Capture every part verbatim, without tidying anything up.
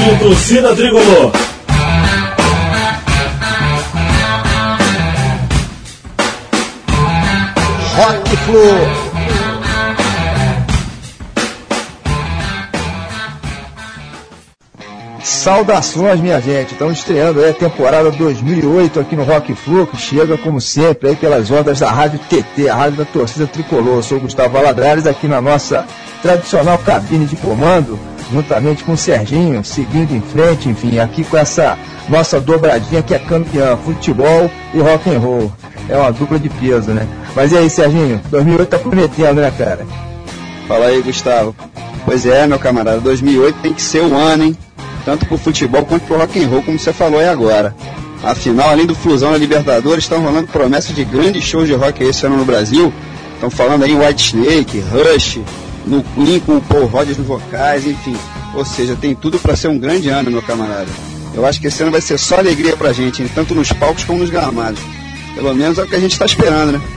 Rádio Torcida Tricolor. Rock Flu. Saudações, minha gente. Estamos estreando aí a temporada dois mil e oito aqui no Rock Flu, que chega, como sempre, aí pelas ondas da Rádio T T, a Rádio da Torcida Tricolor. Eu sou o Gustavo Valadares, aqui na nossa tradicional cabine de comando, juntamente com o Serginho, seguindo em frente, enfim, aqui com essa nossa dobradinha que é campeã, futebol e rock and roll. É uma dupla de peso, né? Mas e aí, Serginho? dois mil e oito tá prometendo, né, cara? Fala aí, Gustavo. Pois é, meu camarada, dois mil e oito tem que ser o ano, hein? Tanto pro futebol quanto pro rock and roll, como você falou aí agora. Afinal, além do Flusão na Libertadores, estão rolando promessas de grandes shows de rock esse ano no Brasil. Estão falando aí em Whitesnake, Rush, no Queen com o Paul Rodgers nos vocais, enfim. Ou seja, tem tudo para ser um grande ano, meu camarada. Eu acho que esse ano vai ser só alegria pra gente, hein? Tanto nos palcos como nos gramados. Pelo menos é o que a gente está esperando, né?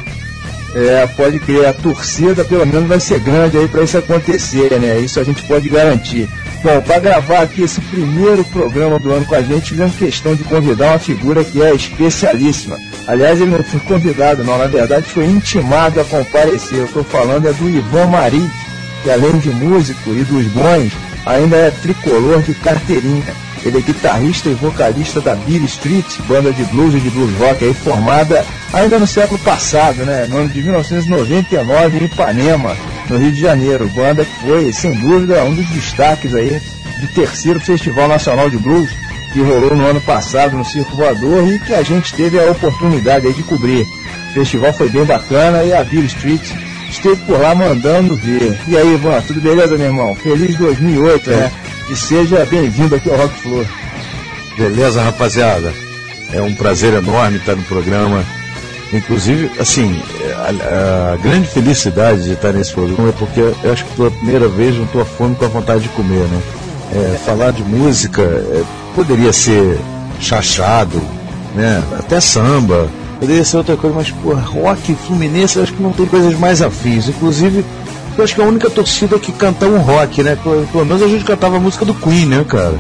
É, pode crer, a torcida pelo menos vai ser grande aí para isso acontecer, né? Isso a gente pode garantir. Bom, para gravar aqui esse primeiro programa do ano com a gente, tivemos questão de convidar uma figura que é especialíssima. Aliás, ele não foi convidado, não, na verdade foi intimado a comparecer. Eu estou falando é do Ivan Marim, que além de músico e dos bons, ainda é tricolor de carteirinha. Ele é guitarrista e vocalista da Beale Street, banda de blues e de blues rock aí formada ainda no século passado, né? No ano de mil novecentos e noventa e nove, em Ipanema, no Rio de Janeiro. Banda que foi, sem dúvida, um dos destaques aí do terceiro Festival Nacional de Blues, que rolou no ano passado no Circo Voador e que a gente teve a oportunidade aí de cobrir. O festival foi bem bacana e a Beale Street esteve por lá mandando ver. E aí, Ivan, tudo beleza, meu irmão? Feliz dois mil e oito, é. né? E seja bem-vindo aqui ao Rock Flu. Beleza, rapaziada? É um prazer enorme estar no programa. Inclusive, assim, a, a grande felicidade de estar nesse programa é porque eu acho que pela primeira vez não estou à fome com a vontade de comer, né? É, falar de música é, poderia ser chachado, né? Até samba, poderia ser outra coisa, mas, pô, rock, Fluminense, eu acho que não tem coisas mais afins. Inclusive, eu acho que é a única torcida que canta um rock, né? Pelo menos a gente cantava a música do Queen, né, cara?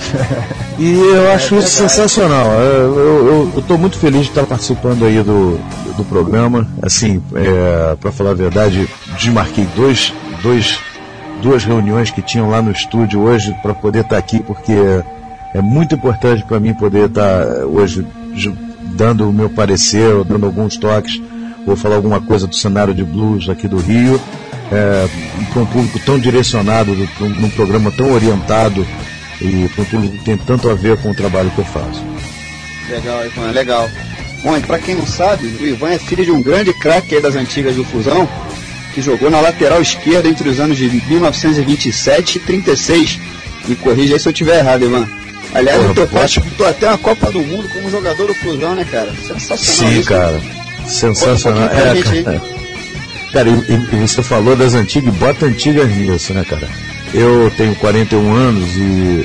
E eu acho isso sensacional. Eu estou muito feliz de estar participando aí do, do programa. Assim, é, para falar a verdade, desmarquei dois, dois, duas reuniões que tinham lá no estúdio hoje para poder estar aqui, porque é muito importante para mim poder estar hoje dando o meu parecer, dando alguns toques. Vou falar alguma coisa do cenário de blues aqui do Rio. É, para um público tão direcionado, para um, num programa tão orientado e para um público que tem tanto a ver com o trabalho que eu faço. Legal, Ivan, legal. Bom, e para quem não sabe, o Ivan é filho de um grande craque aí das antigas do Flusão, que jogou na lateral esquerda entre os anos de mil novecentos e vinte e sete e trinta e seis. Me corrija aí se eu estiver errado, Ivan. Aliás, o teu pai disputou até uma Copa do Mundo como jogador do Flusão, né, cara? Sensacional. Sim, isso, cara. Né? Sensacional. Um é, gente, cara. Cara, e, e você falou das antigas, bota antigas nisso, né, cara? Eu tenho quarenta e um anos e,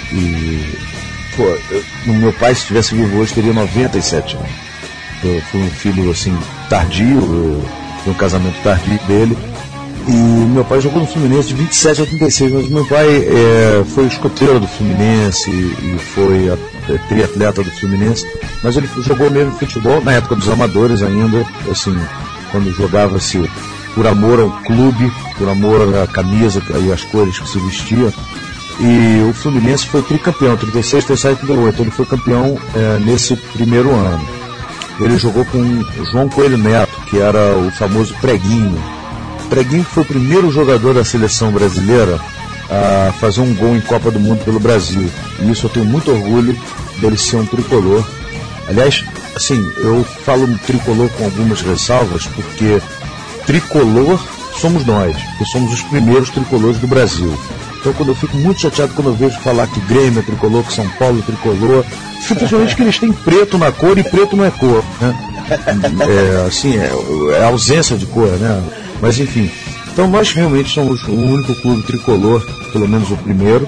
e pô, eu, o meu pai, se estivesse vivo hoje, teria noventa e sete anos. Eu fui um filho, assim, tardio, eu, fui um casamento tardio dele. E meu pai jogou no Fluminense de vinte e sete a trinta e seis, mas meu pai é, foi escoteiro do Fluminense e foi a, é, triatleta do Fluminense, mas ele jogou mesmo futebol na época dos amadores ainda, assim, quando jogava-se por amor ao clube, por amor à camisa e às cores que se vestia. E o Fluminense foi tricampeão, trinta e seis, trinta e sete, trinta e oito. Ele foi campeão é, nesse primeiro ano. Ele jogou com o João Coelho Neto, que era o famoso Preguinho. Preguinho foi o primeiro jogador da seleção brasileira a fazer um gol em Copa do Mundo pelo Brasil. E isso eu tenho muito orgulho dele ser um tricolor. Aliás, assim, eu falo tricolor com algumas ressalvas, porque tricolor somos nós, porque somos os primeiros tricolores do Brasil. Então, quando eu fico muito chateado quando eu vejo falar que Grêmio é tricolor, que São Paulo é tricolor, simplesmente que eles têm preto na cor e preto não é cor, né? É, assim, é, é ausência de cor, né? Mas enfim, então nós realmente somos o único clube tricolor, pelo menos o primeiro.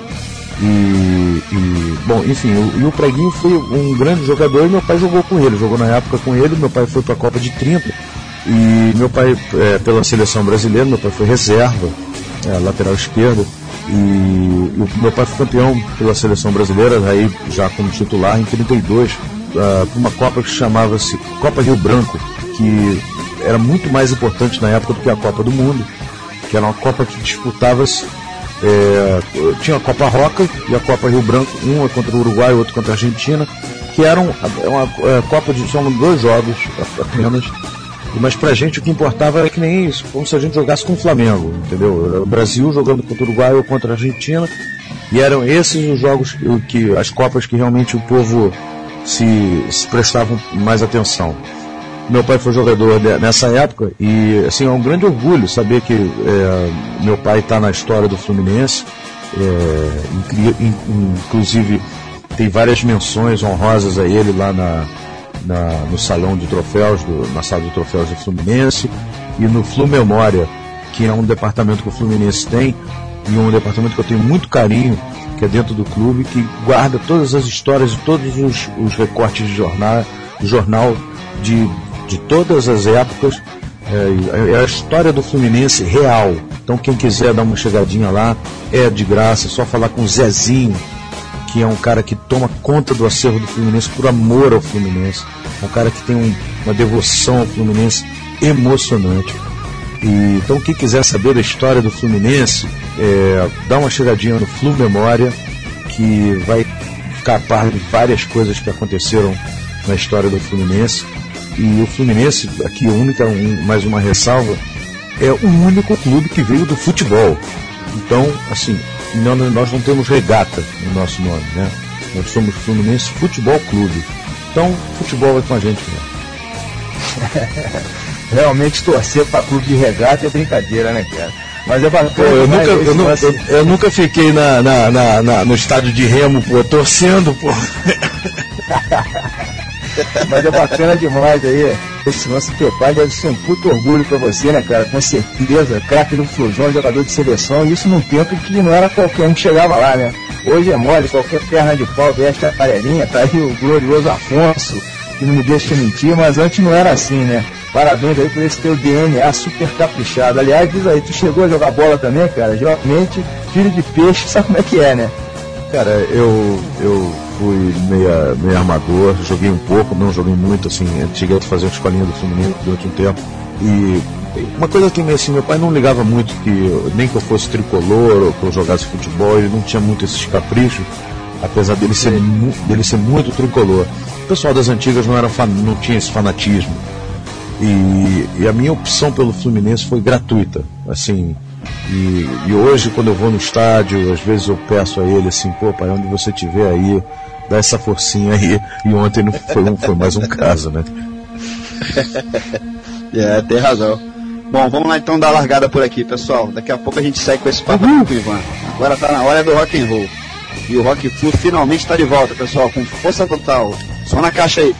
E, e bom, enfim, o, e o Preguinho foi um grande jogador e meu pai jogou com ele, jogou na época com ele. Meu pai foi para a Copa de trinta e meu pai, é, pela seleção brasileira, meu pai foi reserva, é, lateral esquerdo. E, e o meu pai foi campeão pela seleção brasileira, aí já como titular, em trinta e dois, uh, uma Copa que chamava-se Copa Rio Branco, que era muito mais importante na época do que a Copa do Mundo, que era uma Copa que disputava-se, é, tinha a Copa Roca e a Copa Rio Branco, uma contra o Uruguai, outra contra a Argentina, que eram uma, uma Copa de, são dois jogos apenas, mas pra gente o que importava era que nem isso, como se a gente jogasse com o Flamengo, entendeu? O Brasil jogando contra o Uruguai ou contra a Argentina, e eram esses os jogos que, que as Copas que realmente o povo se, se prestava mais atenção. Meu pai foi jogador de, nessa época e assim, é um grande orgulho saber que é, meu pai está na história do Fluminense, é, in, in, inclusive tem várias menções honrosas a ele lá na, na, no salão de troféus, do, na sala de troféus do Fluminense, e no Flu Memória, que é um departamento que o Fluminense tem, e um departamento que eu tenho muito carinho, que é dentro do clube, que guarda todas as histórias e todos os, os recortes de jornal, jornal de de todas as épocas, é, é a história do Fluminense real. Então quem quiser dar uma chegadinha lá, é de graça, é só falar com o Zezinho, que é um cara que toma conta do acervo do Fluminense por amor ao Fluminense, é um cara que tem um, uma devoção ao Fluminense emocionante. E, então quem quiser saber da história do Fluminense, é, dá uma chegadinha no Flu Memória, que vai ficar a par de várias coisas que aconteceram na história do Fluminense. E o Fluminense, aqui a única, um, mais uma ressalva, é o único clube que veio do futebol. Então, assim, não, nós não temos regata no nosso nome, né? Nós somos Fluminense Futebol Clube. Então, futebol é com a gente mesmo. Realmente torcer para clube de regata é brincadeira, né, cara? Mas é bacana. Pô, eu, nunca, eu, nunca, eu, eu nunca fiquei na, na, na, na, no estádio de remo, pô, torcendo, pô. Mas é bacana demais aí. Esse nosso teu pai deve ser um puto orgulho pra você, né, cara? Com certeza, craque do Flusão, jogador de seleção, e isso num tempo que não era qualquer um que chegava lá, né? Hoje é mole, qualquer perna de pau veste a amarelinha, tá aí o glorioso Afonso, que não me deixa mentir, mas antes não era assim, né? Parabéns aí por esse teu D N A super caprichado. Aliás, diz aí, tu chegou a jogar bola também, cara? Geralmente, filho de peixe, sabe como é que é, né? Cara, eu... eu... fui meia, meia armador, joguei um pouco, não joguei muito, assim, cheguei a fazer uma escolinha do Fluminense durante um tempo. E uma coisa que assim, meu pai não ligava muito que nem que eu fosse tricolor ou que eu jogasse futebol, ele não tinha muito esses caprichos, apesar dele ser, dele ser muito tricolor. O pessoal das antigas não, era, não tinha esse fanatismo. E, e a minha opção pelo Fluminense foi gratuita, assim. E, e hoje, quando eu vou no estádio, às vezes eu peço a ele assim, pô, pai, onde você estiver aí, dá essa forcinha aí. E ontem não foi, um, foi mais um caso, né? É, tem razão. Bom, vamos lá então dar a largada por aqui, pessoal. Daqui a pouco a gente segue com esse papo uhum. com o Ivan. Agora tá na hora do rock and roll. E o Rock Flu finalmente está de volta, pessoal, com força total. Só na caixa aí.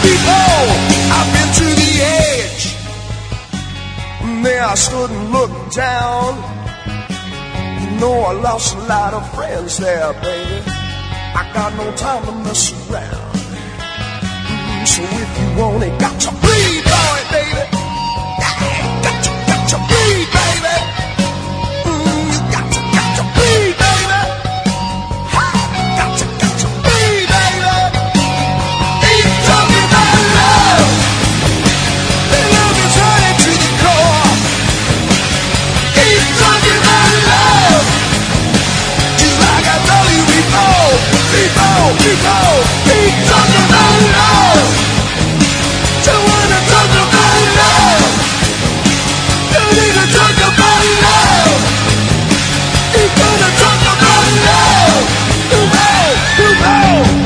People, I've been to the edge. There I stood and looked down. No, I lost a lot of friends there, baby. I got no time to mess around. Mm, so if you want it, got to bleed, boy, baby. Yeah, got to, got to bleed, baby. Mm, you got to, got to bleed, baby. Ha, got to, got to bleed, baby. Keep talking about love. The love is running to the core. Keep talking about love. Just like I told you before. People, people, keep talking about love. Don't wanna talk about love. You need to talk about love. Keep gonna talk about love. You know, you know.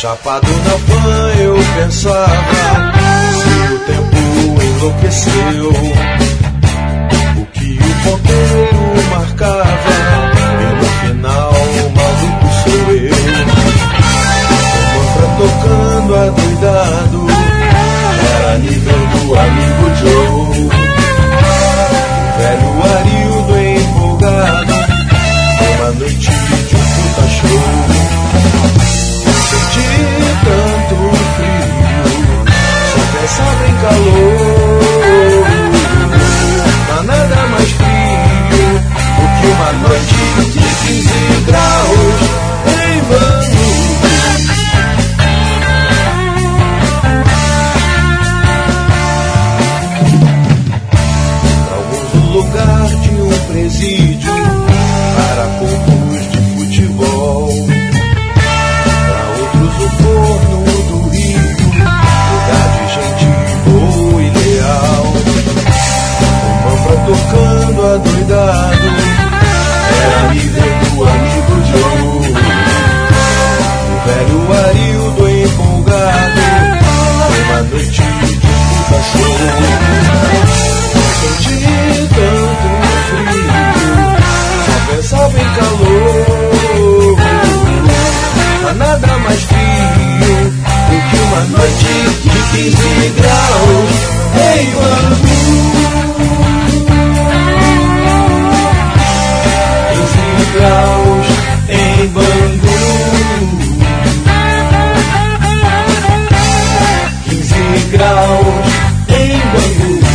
Chapado na pan eu pensava, se o tempo enlouqueceu, o que o ponteiro marcava, e no final o maluco sou eu. O mantra tocando adoidado, era nível do amigo Joe. O velho Arildo empolgado, uma noite de um puta show. Senti tanto frio, só pensava em calor. Não há nada mais frio do que uma noite de quinze graus em Bangu. Pra alguns o lugar de um presídio, para poucos de futebol. O forno do Rio, lugar de gente boa e leal. O Manfra tocando adoidado, era líder do amigo Joe. O velho Arildo empolgado, uma noite de puta show. Senti tanto frio, só pensava em calor. Não há nada mais frio do que uma noite de quinze graus em Bangu. quinze graus em Bangu. quinze graus em Bangu.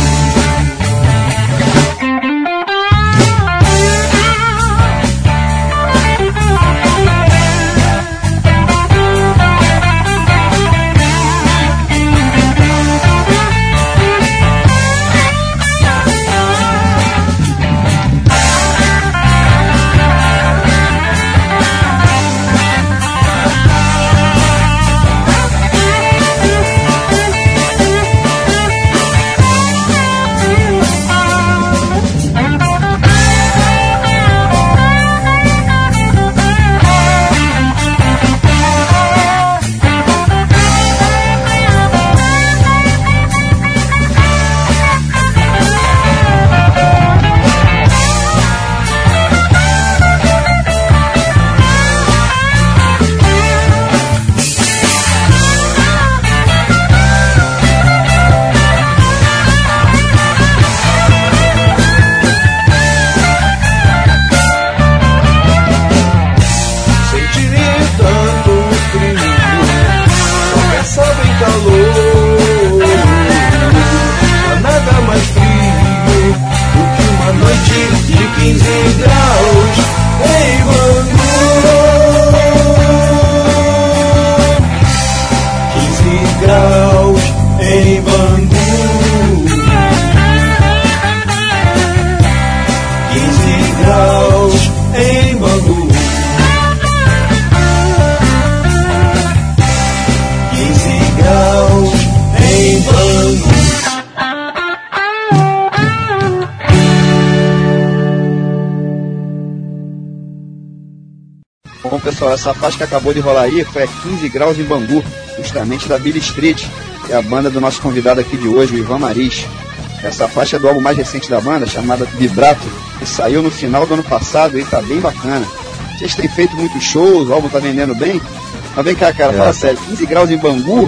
Bom, pessoal, essa faixa que acabou de rolar aí foi a quinze graus em Bangu, justamente da Billy Street, que é a banda do nosso convidado aqui de hoje, o Ivan Maris. Essa faixa é do álbum mais recente da banda, chamada Vibrato, que saiu no final do ano passado e tá bem bacana. Vocês têm feito muitos shows, o álbum tá vendendo bem? Mas vem cá, cara, é. Fala sério, quinze graus em Bangu?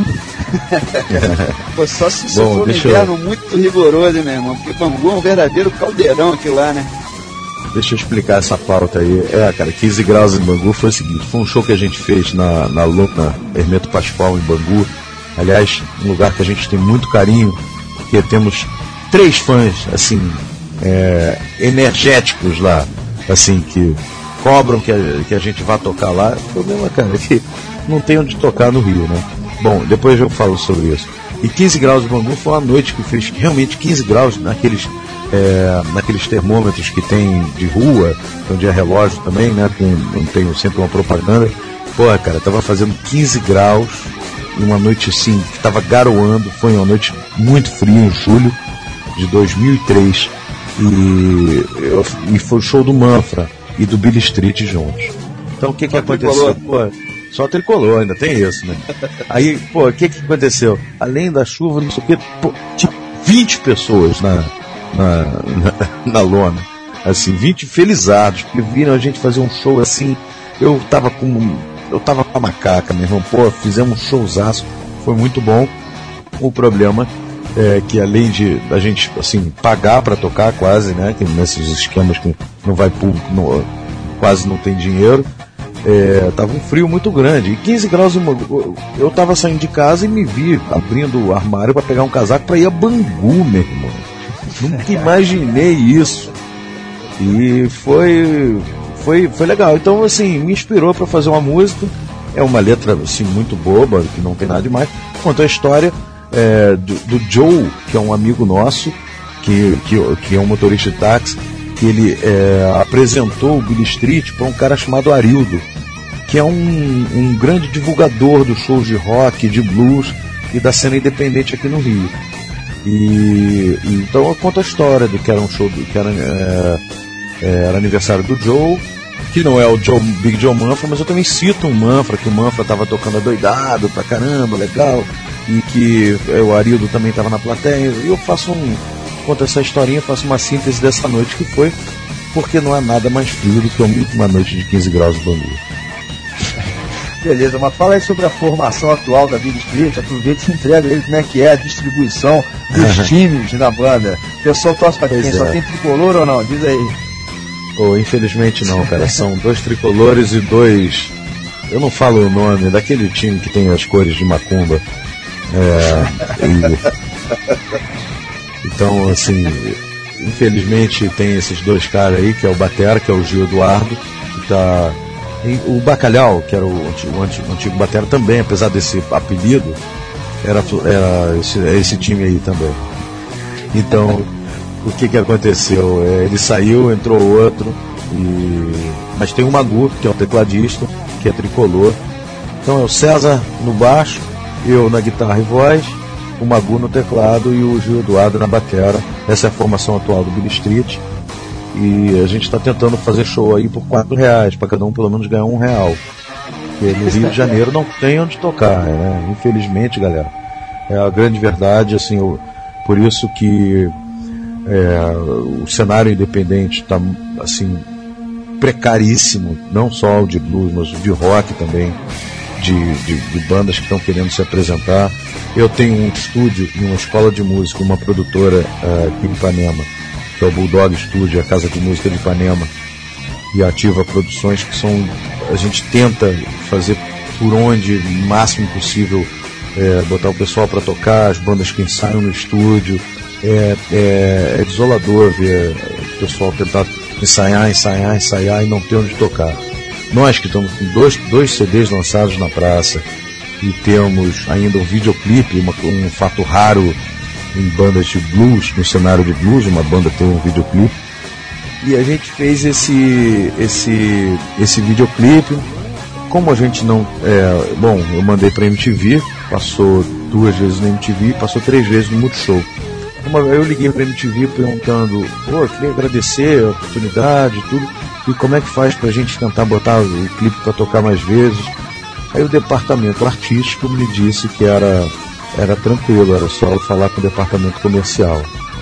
Pô, só se isso for um inverno eu... muito rigoroso, meu irmão, porque Bangu é um verdadeiro caldeirão aqui lá, né? Deixa eu explicar essa pauta aí. É, cara, quinze graus em Bangu foi o seguinte, foi um show que a gente fez na, na Luna Hermeto Pascoal em Bangu. Aliás, um lugar que a gente tem muito carinho, porque temos três fãs, assim, é, energéticos lá, assim, que cobram que a, que a gente vá tocar lá. O problema, cara, é que não tem onde tocar no Rio, né? Bom, depois eu falo sobre isso. E quinze graus em Bangu foi uma noite que fez realmente quinze graus naqueles... É, naqueles termômetros que tem de rua, onde é relógio também, né? Tem, tem sempre uma propaganda. Porra, cara, tava fazendo quinze graus numa noite assim, que tava garoando. Foi uma noite muito fria em julho de dois mil e três. E, eu, e foi o show do Manfra e do Billy Street juntos. Então o que que aconteceu? Pô, só tricolor, ainda tem isso, né? Aí, pô, o que que aconteceu? Além da chuva, não sei o que, pô, tinha vinte pessoas na, na, na, na lona, assim, vinte felizados, porque viram a gente fazer um show assim. Eu tava com, eu tava com a macaca, meu irmão, pô, fizemos um showzaço, foi muito bom. O problema é que além de a gente, assim, pagar pra tocar quase, né, que nesses esquemas que não vai público, não, quase não tem dinheiro, é, tava um frio muito grande, e quinze graus, eu tava saindo de casa e me vi abrindo o armário para pegar um casaco para ir a Bangu, meu irmão. Nunca imaginei isso. E foi, foi, foi legal. Então, assim, me inspirou para fazer uma música. É uma letra, assim, muito boba, que não tem nada demais. Conta a história é, do, do Joe, que é um amigo nosso, que, que, que é um motorista de táxi, que ele é, apresentou o Billy Street para um cara chamado Arildo, que é um, um grande divulgador dos shows de rock, de blues e da cena independente aqui no Rio. E, e então eu conto a história do que era um show, do, que era, é, é, era aniversário do Joe, que não é o Joe, Big Joe Manfra, mas eu também cito um Manfra, que o Manfra estava tocando adoidado pra caramba, legal, e que é, o Arildo também estava na plateia, e eu faço um, conto essa historinha, faço uma síntese dessa noite que foi, porque não há nada mais frio do que uma noite de quinze graus no Bangu. Beleza, mas fala aí sobre a formação atual da Billy Street, aproveita e entrega aí como é que é a distribuição dos times na banda. O pessoal torce pra quem? É. Só tem tricolor ou não? Diz aí. Oh, infelizmente não, cara, são dois tricolores e dois, eu não falo o nome, daquele time que tem as cores de macumba. É, e, então, assim, infelizmente tem esses dois caras aí, que é o Batera, que é o Gil Eduardo, que tá... O Bacalhau, que era o antigo, o antigo, o antigo batera também, apesar desse apelido, era, era esse, esse time aí também. Então, o que que aconteceu? É, ele saiu, entrou outro, e... mas tem o Magu, que é o tecladista, que é tricolor. Então é o César no baixo, eu na guitarra e voz, o Magu no teclado e o Gil Eduardo na batera. Essa é a formação atual do Billy Street. E a gente está tentando fazer show aí por quatro reais, para cada um pelo menos ganhar um real. Porque no Rio de Janeiro não tem onde tocar, né? Infelizmente, galera. É a grande verdade, assim, eu, por isso que é, o cenário independente está, assim, precaríssimo, não só o de blues, mas o de rock também, de, de, de bandas que estão querendo se apresentar. Eu tenho um estúdio e uma escola de música, uma produtora uh, aqui em Ipanema, que é o Bulldog Studio, a Casa de Música de Ipanema, e Ativa Produções, que são, a gente tenta fazer por onde o máximo possível, é, botar o pessoal para tocar, as bandas que ensaiam no estúdio. É, é, é desolador ver o pessoal tentar ensaiar, ensaiar, ensaiar e não ter onde tocar. Nós que estamos com dois, dois C Ds lançados na praça e temos ainda um videoclipe, uma, um fato raro em bandas de blues, no cenário de blues, uma banda tem um videoclipe, e a gente fez esse esse esse videoclipe. Como a gente não é, bom, eu mandei pra M T V, passou duas vezes na M T V, passou três vezes no Multishow. Uma, eu liguei pra M T V perguntando, pô, eu queria agradecer a oportunidade e tudo, e como é que faz pra gente tentar botar o clipe pra tocar mais vezes. Aí o departamento artístico me disse que era Era tranquilo, era só falar com o departamento comercial.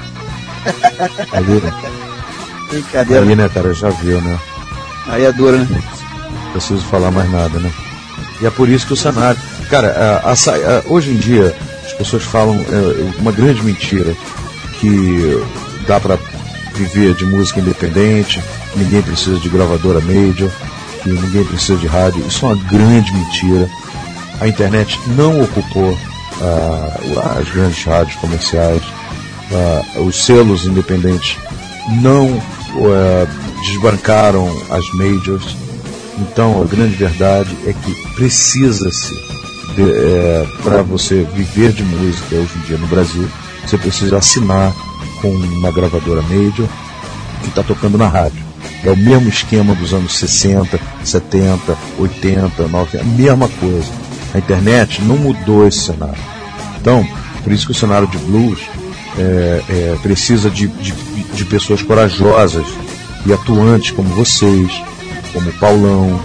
Ali, né? Brincadeira. Ali, né, cara, já viu, né? Aí é dura, né? Não preciso falar mais nada, né? E é por isso que o cenário... Cara, a, a, a, hoje em dia, as pessoas falam é, uma grande mentira, que dá pra viver de música independente, ninguém precisa de gravadora major, que ninguém precisa de rádio. Isso é uma grande mentira. A internet não ocupou Uh, as grandes rádios comerciais, uh, os selos independentes não uh, desbancaram as majors. Então a grande verdade é que precisa-se uh, para você viver de música hoje em dia no Brasil, você precisa assinar com uma gravadora major que está tocando na rádio. É o mesmo esquema dos anos sessenta, setenta, oitenta, noventa, a mesma coisa. A internet não mudou esse cenário. Então, por isso que o cenário de blues é, é, precisa de, de, de pessoas corajosas e atuantes como vocês, como o Paulão,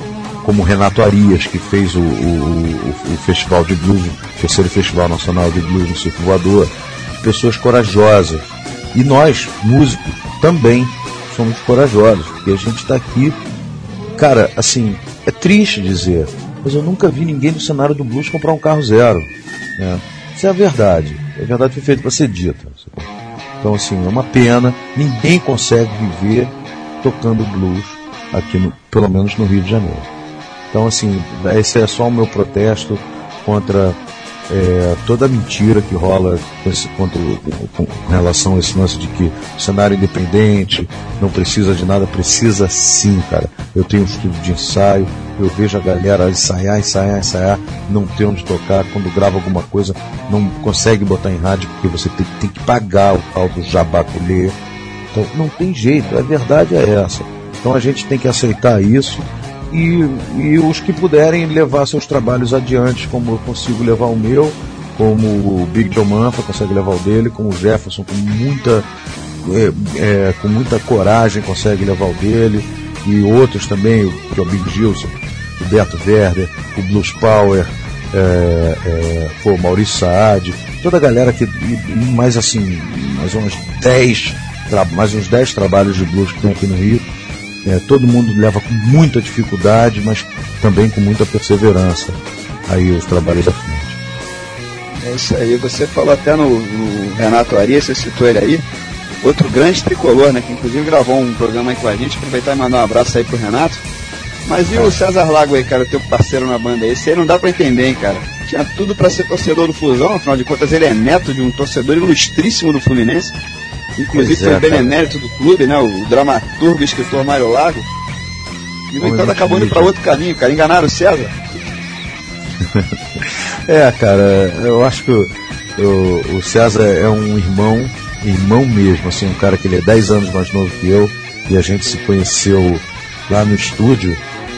como Renato Arias, que fez o, o, o, o Festival de Blues, o terceiro Festival Nacional de Blues no Circo Voador. Pessoas corajosas. E nós, músicos, também somos corajosos, porque a gente está aqui, cara, assim, é triste dizer, mas eu nunca vi ninguém no cenário do blues comprar um carro zero, né? Isso é a verdade. A verdade foi feita para ser dita. Então, assim, é uma pena. Ninguém consegue viver tocando blues aqui, no, pelo menos no Rio de Janeiro. Então, assim, esse é só o meu protesto contra é, toda a mentira que rola com, esse, contra, com, com relação a esse lance de que o cenário independente não precisa de nada. Precisa sim, cara. Eu tenho um estúdio de ensaio, eu vejo a galera ensaiar, ensaiar, ensaiar, não ter onde tocar. Quando grava alguma coisa, não consegue botar em rádio porque você tem, tem que pagar o tal do jabaculê. Então não tem jeito, a verdade é essa. Então a gente tem que aceitar isso e, e os que puderem levar seus trabalhos adiante, como eu consigo levar o meu, como o Big Joe Manfa consegue levar o dele, como o Jefferson com muita, é, é, com muita coragem consegue levar o dele, e outros também, que é o Big Gilson, o Beto Werder, o Blues Power, é, é, pô, o Maurício Saad, toda a galera que, e, e mais assim, mais uns dez mais uns dez trabalhos de blues que tem aqui no Rio. É, todo mundo leva com muita dificuldade, mas também com muita perseverança aí os trabalhos à frente. É isso aí, você falou até no, no Renato Arias, você citou ele aí, outro grande tricolor, né, que inclusive gravou um programa aí com a gente. Aproveitar e mandar um abraço aí pro Renato. Mas e o César Lago aí, cara, teu parceiro na banda aí? Esse aí não dá pra entender, hein, cara. Tinha tudo pra ser torcedor do Flusão, afinal de contas ele é neto de um torcedor ilustríssimo do Fluminense. Inclusive foi o benemérito do clube, né? O dramaturgo e escritor Mário Lago. E no entanto acabou indo para outro caminho, cara. Enganaram o César. É, cara, eu acho que o, o, o César é um irmão, irmão mesmo, assim, um cara que ele é dez anos mais novo que eu, e a gente se conheceu lá no estúdio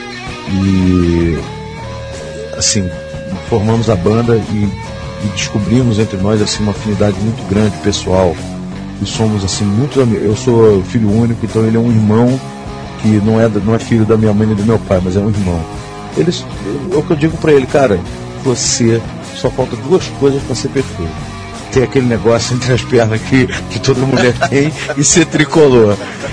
e assim, formamos a banda e, e descobrimos entre nós assim uma afinidade muito grande, pessoal. E somos assim muito amigos. Eu sou filho único, então ele é um irmão que não é, não é filho da minha mãe nem do meu pai, mas é um irmão. Eles, é o que eu digo pra ele, cara, você só falta duas coisas pra ser perfeito: ter aquele negócio entre as pernas que, que toda mulher tem e ser tricolor.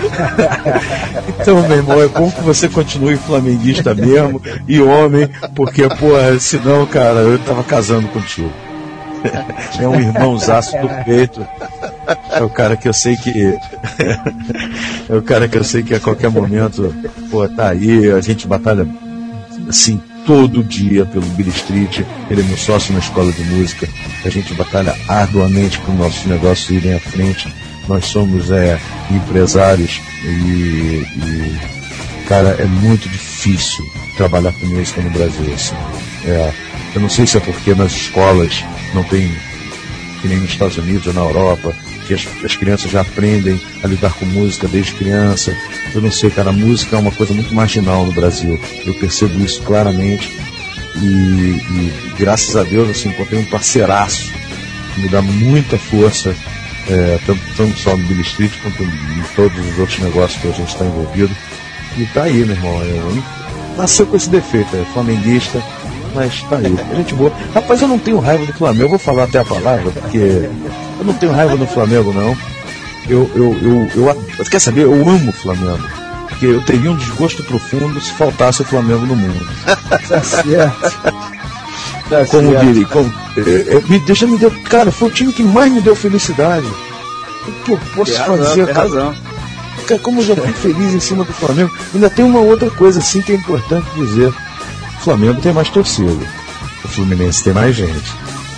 Então, meu irmão, é bom que você continue flamenguista mesmo e homem, porque, porra, senão, cara, eu tava casando contigo. É um irmãozaço do peito. É o cara que eu sei que é o cara que eu sei que a qualquer momento, pô, tá aí, a gente batalha assim todo dia pelo Billy Street. Ele é meu sócio na escola de música. A gente batalha arduamente para os nossos negócios irem à frente. Nós somos é, empresários e, e cara, é muito difícil trabalhar com música no Brasil, assim. É, eu não sei se é porque nas escolas não tem, que nem nos Estados Unidos ou na Europa, que as, as crianças já aprendem a lidar com música desde criança. Eu não sei, cara, a música é uma coisa muito marginal no Brasil. Eu percebo isso claramente e, e graças a Deus, assim, encontrei um parceiraço que me dá muita força, é, tanto, tanto só no Billy Street quanto em todos os outros negócios que a gente está envolvido. E tá aí, meu irmão. Eu, nasceu com esse defeito, é flamenguista, mas tá aí, é gente boa. Rapaz, eu não tenho raiva do Flamengo, eu vou falar até a palavra, porque eu não tenho raiva do Flamengo, não. Eu, eu, eu, eu, quer saber? Eu amo o Flamengo, porque eu teria um desgosto profundo se faltasse o Flamengo no mundo. Tá certo. Tá como certo. diria, como, é, é, me deixa me deu, cara, foi o time que mais me deu felicidade. O que eu posso tem fazer, razão, tem cara? razão. Cara, como eu já fui feliz em cima do Flamengo. Ainda tem uma outra coisa assim que é importante dizer: o Flamengo tem mais torcida, o Fluminense tem mais gente.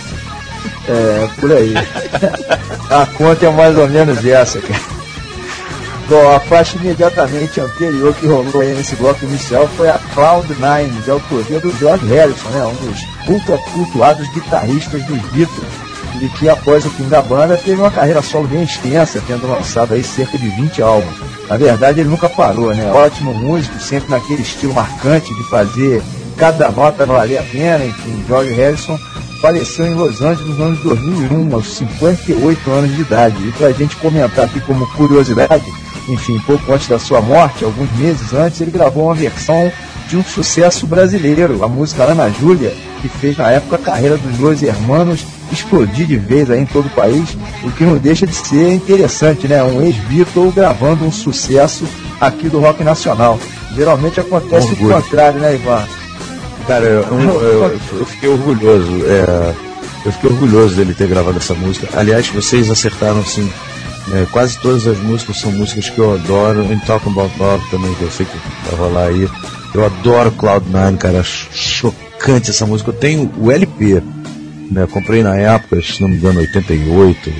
É, por aí. A conta é mais ou menos essa, cara. Bom, a faixa imediatamente anterior que rolou aí nesse bloco inicial foi a Cloud Nine, de autoria do George Harrison, né, um dos ultra cultuados guitarristas dos Beatles, e que após o fim da banda teve uma carreira solo bem extensa, tendo lançado aí cerca de vinte álbuns. Na verdade, ele nunca parou, né? Ótimo músico, sempre naquele estilo marcante de fazer cada nota valer a pena. Enfim, George Harrison faleceu em Los Angeles nos anos dois mil e um, aos cinquenta e oito anos de idade. E pra gente comentar aqui como curiosidade, enfim, pouco antes da sua morte, alguns meses antes, ele gravou uma versão de um sucesso brasileiro, a música Ana Júlia, que fez na época a carreira dos Los Hermanos explodir de vez aí em todo o país, o que não deixa de ser interessante, né? Um ex-Beatle gravando um sucesso aqui do rock nacional. Geralmente acontece o contrário, né, Ivan? Cara, eu, eu, eu, eu fiquei orgulhoso, é, eu fiquei orgulhoso dele ter gravado essa música. Aliás, vocês acertaram assim, é, quase todas as músicas são músicas que eu adoro. And Talking About Love também, que eu sei que vai rolar aí. Eu adoro Cloud Nine, cara, chocante essa música. Eu tenho o L P, né, comprei na época, se não me engano, oitenta e oito.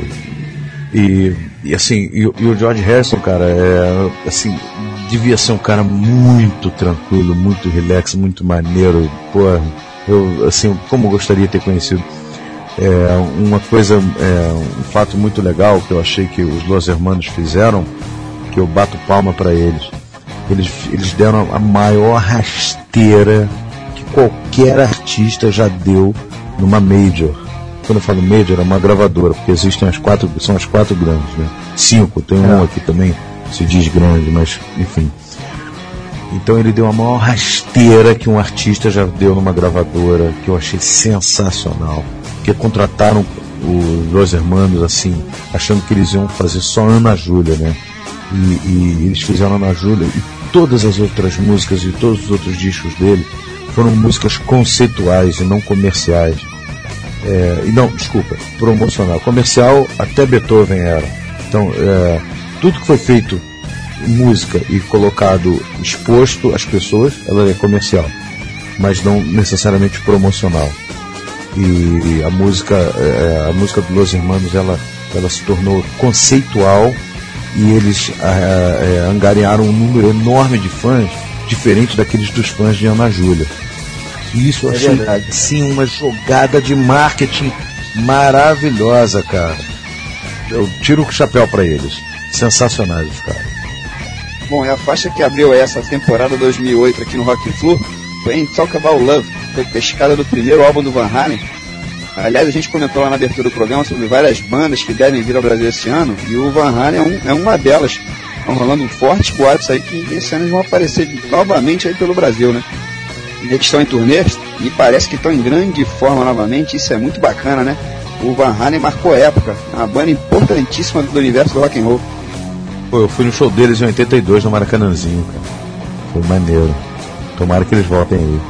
E, e assim, e, e o George Harrison, cara, é, assim, devia ser um cara muito tranquilo, muito relax, muito maneiro. Pô, eu, assim, como gostaria de ter conhecido. É, uma coisa, é, um fato muito legal que eu achei que os Los Hermanos fizeram, que eu bato palma para eles. Eles, eles deram a maior rasteira que qualquer artista já deu numa major. Quando eu falo major, é uma gravadora, porque existem as quatro, são as quatro grandes, né? Cinco, tem um aqui também, se diz grande, mas enfim. Então ele deu a maior rasteira que um artista já deu numa gravadora, que eu achei sensacional. Porque contrataram os Los Hermanos, assim, achando que eles iam fazer só Ana Júlia, né? E, e eles fizeram Ana Júlia, e todas as outras músicas e todos os outros discos dele foram músicas conceituais e não comerciais. É, e não, desculpa, promocional. Comercial até Beethoven era. Então, é, tudo que foi feito música e colocado exposto às pessoas, ela é comercial, mas não necessariamente promocional. E, e a música, é, a música dos Los Hermanos, ela, ela se tornou conceitual, e eles é, é, angariaram um número enorme de fãs, diferente daqueles dos fãs de Ana Júlia. E isso eu achei, é sim, uma jogada de marketing maravilhosa, cara. Eu tiro o chapéu para eles. Sensacionais os caras. Bom, e a faixa que abriu essa temporada dois mil e oito aqui no Rock and Flu foi Talk About Love, foi pescada do primeiro álbum do Van Halen. Aliás, a gente comentou lá na abertura do programa sobre várias bandas que devem vir ao Brasil esse ano, e o Van Halen é, um, é uma delas. Estão rolando um forte boatos aí que esse ano eles vão aparecer novamente aí pelo Brasil, né? Eles estão em turnê e parece que estão em grande forma novamente, isso é muito bacana, né? O Van Halen marcou época, é uma banda importantíssima do universo do rock and roll. Pô, eu fui no show deles em oitenta e dois no Maracanãzinho, cara. Foi maneiro. Tomara que eles voltem aí.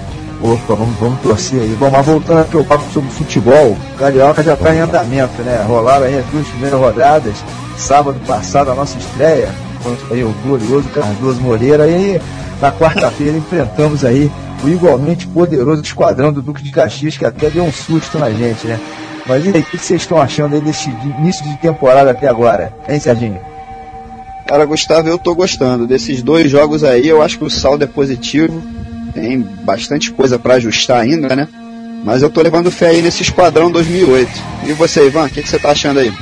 Opa, vamos, vamos torcer aí. Bom, mas voltando aqui ao papo sobre futebol, o Carioca já está em andamento, né? Rolaram aí as duas primeiras rodadas. Sábado passado a nossa estreia contra aí o glorioso Cardoso Moreira. E aí, na quarta-feira, enfrentamos aí o igualmente poderoso esquadrão do Duque de Caxias, que até deu um susto na gente, né? Mas e aí, o que vocês estão achando aí desse início de temporada até agora? Hein, Serginho? Cara, Gustavo, eu tô gostando desses dois jogos aí. Eu acho que o saldo é positivo, tem bastante coisa para ajustar ainda, né? Mas eu tô levando fé aí nesse esquadrão dois mil e oito. E você, Ivan, o que, que você tá achando aí?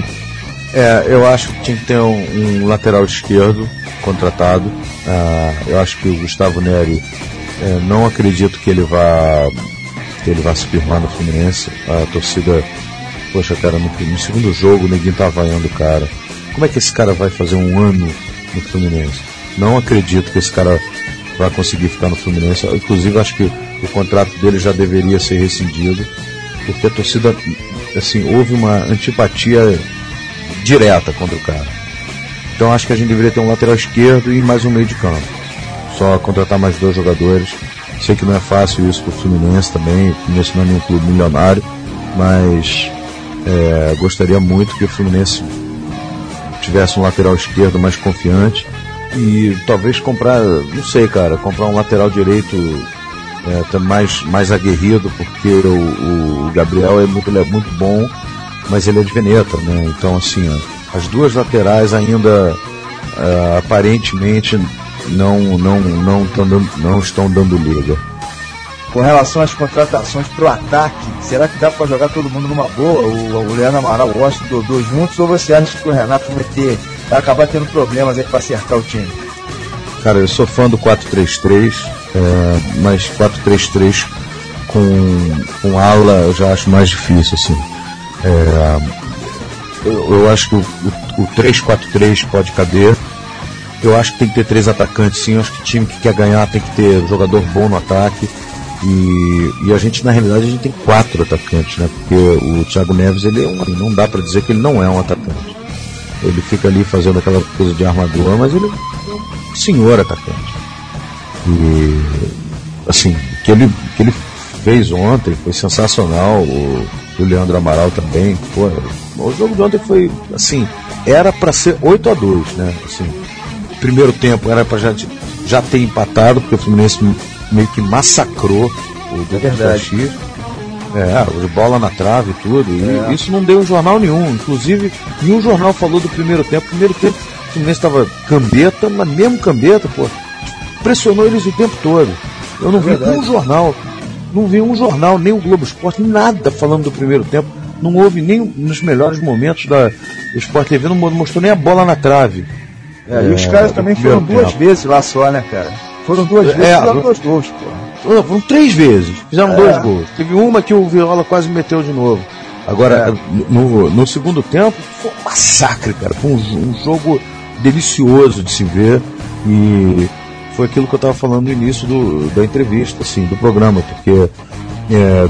É, eu acho que tinha que ter um, um lateral esquerdo contratado. Ah, eu acho que o Gustavo Neri, é, não acredito que ele vá que ele vá se firmar no Fluminense. A torcida, poxa, cara, no, no segundo jogo o neguinho tá vaiando o cara. Como é que esse cara vai fazer um ano no Fluminense? Não acredito que esse cara vai conseguir ficar no Fluminense. Inclusive, acho que o contrato dele já deveria ser rescindido, porque a torcida, assim, houve uma antipatia direta contra o cara. Então, acho que a gente deveria ter um lateral esquerdo e mais um meio de campo. Só contratar mais dois jogadores. Sei que não é fácil isso pro Fluminense também. O Fluminense não é nenhum clube milionário, mas é, gostaria muito que o Fluminense tivesse um lateral esquerdo mais confiante e talvez comprar, não sei, cara, comprar um lateral direito é, mais, mais aguerrido, porque o, o Gabriel é muito, ele é muito bom, mas ele é de Veneta, né? Então, assim, ó, as duas laterais ainda é, aparentemente não, não, não, tão dando, não estão dando liga. Com relação às contratações para o ataque, será que dá para jogar todo mundo numa boa? O, o Leandro Amaral, o Washington, o Dodô juntos, ou você acha que o Renato vai, ter, vai acabar tendo problemas aí para acertar o time? Cara, eu sou fã do quatro três três, é, mas quatro três três com, com ala eu já acho mais difícil, assim. É, eu, eu acho que o, o, o três quatro três pode caber, Eu acho que tem que ter três atacantes, sim. Eu acho que time que quer ganhar tem que ter jogador bom no ataque. E, e a gente, na realidade, a gente tem quatro atacantes, né? Porque o Thiago Neves, ele é um, não dá para dizer que ele não é um atacante. Ele fica ali fazendo aquela coisa de armador, mas ele é um senhor atacante. E, assim, o que ele, que ele fez ontem foi sensacional. O, o Leandro Amaral também. Pô, o jogo de ontem foi, assim, era para ser oito a dois, né? Assim, primeiro tempo era para já, já ter empatado, porque o Fluminense meio que massacrou o Defensa-X. É, bola na trave e tudo. E é. Isso não deu em jornal nenhum. Inclusive, nenhum jornal falou do primeiro tempo. Primeiro tempo, o Fluminense estava cambeta, mas mesmo cambeta, pô, pressionou eles o tempo todo. Eu não é vi verdade. um jornal, não vi um jornal, nem o Globo Esporte, nada falando do primeiro tempo. Não houve nem nos melhores momentos da, do Sport T V, não mostrou nem a bola na trave. É, é, e os caras também foram duas tempo. vezes lá só, né, cara? Foram duas vezes e fizeram dois gols, pô. Foram três vezes, fizeram é. dois gols. Teve uma que o Viola quase meteu de novo. Agora, é. no, no segundo tempo, foi um massacre, cara. Foi um, um jogo delicioso de se ver. E foi aquilo que eu estava falando no início do, da entrevista, assim, do programa, porque é,